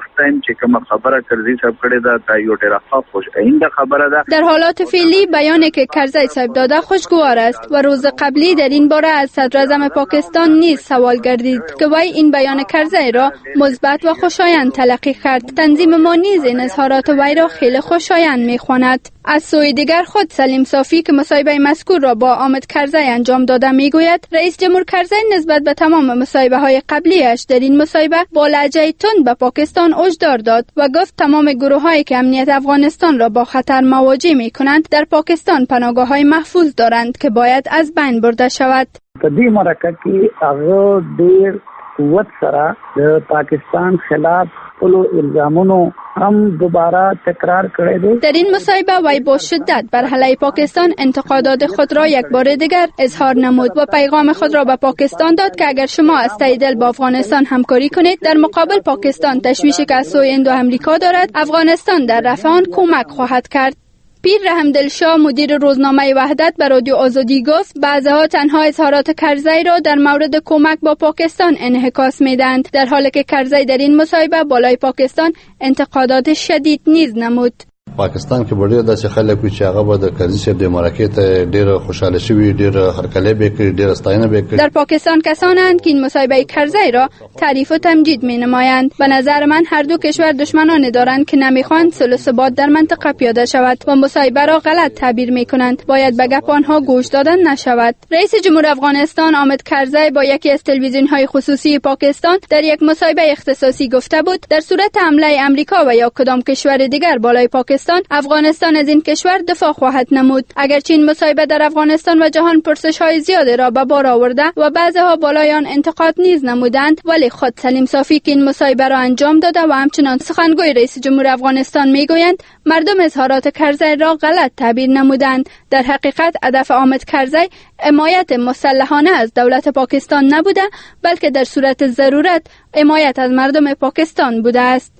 در حالات فعلی بیانی که کرزی صاحب داده خوشگوار است و روز قبلی در این باره از صدر اعظم پاکستان نیز سوال گردید که وی این بیان کرزی را مثبت و خوشایند تلقی کرد. تنظیم ما نیز این اظهارات وی را خیلی خوشایند می‌خواند. از سوی دیگر خود سلیم صافی که مصاحبه مذکور را با حامد کرزی انجام داده میگوید رئیس جمهور کرزی نسبت به تمام مصاحبه‌های قبلی اش در این مصاحبه با لهجه تند به پاکستان هشدار داد و گفت تمام گروه‌هایی که امنیت افغانستان را با خطر مواجه می‌کنند در پاکستان پناهگاه‌های محفوظ دارند که باید از بین برده شود. په دې مرکه کې هغه ډېر قوت سره د پاکستان خلاف خپلو الزامونو هم دوباره تکرار کړی دی. در این مصاحبه وی با شدت بر علیه پاکستان انتقادات خود را یک بار دیگر اظهار نمود و پیغام خود را به پاکستان داد که اگر شما از ته دل با افغانستان همکاری کنید، در مقابل پاکستان تشویشی که از سوی هند و امریکا دارد، افغانستان در رفع آن کمک خواهد کرد. پیر رحمدل شاه مدیر روزنامه وحدت به رادیو آزادی گفت بعضی‌ها تنها اظهارات کرزی را در مورد کمک با پاکستان انعکاس می‌دهند، در حالی که کرزی در این مصاحبه بالای پاکستان انتقادات شدید نیز نمود. پاکستان کې ډېر داسې خلک چې هغه به د کرزي صاحب د مرکې ته ډېر خوشاله شوي، ډېر هرکلی به کړي، ډېر ستاینه به کړي. در پاکستان کسانند که این مصاحبه کرزی را تعریف و تمجید می‌نمایند. به نظر من هر دو کشور دشمنانی دارند که نمی‌خواهند صلح و ثبات در منطقه پیاده شود و مصاحبه را غلط تعبیر می‌کنند. باید به گپ آنها گوش دادن نشود. رئیس جمهور افغانستان حامد کرزی با یکی از تلویزیون‌های خصوصی پاکستان در یک مصاحبه اختصاصی گفته بود در صورت حمله امریکا و یا کدام کشور دیگر بالای پاکستان، افغانستان از این کشور دفاع خواهد نمود. اگرچه این مصاحبه در افغانستان و جهان پرسش‌های زیادی را به بار آورده و بعضی‌ها بالای آن انتقاد نیز نمودند، ولی خود سلیم صافی که این مصاحبه را انجام داده و همچنان سخنگوی رئیس جمهور افغانستان میگویند مردم اظهارات کرزی را غلط تعبیر نمودند. در حقیقت هدف حامد کرزی حمایت مسلحانه از دولت پاکستان نبوده، بلکه در صورت ضرورت حمایت از مردم پاکستان بوده است.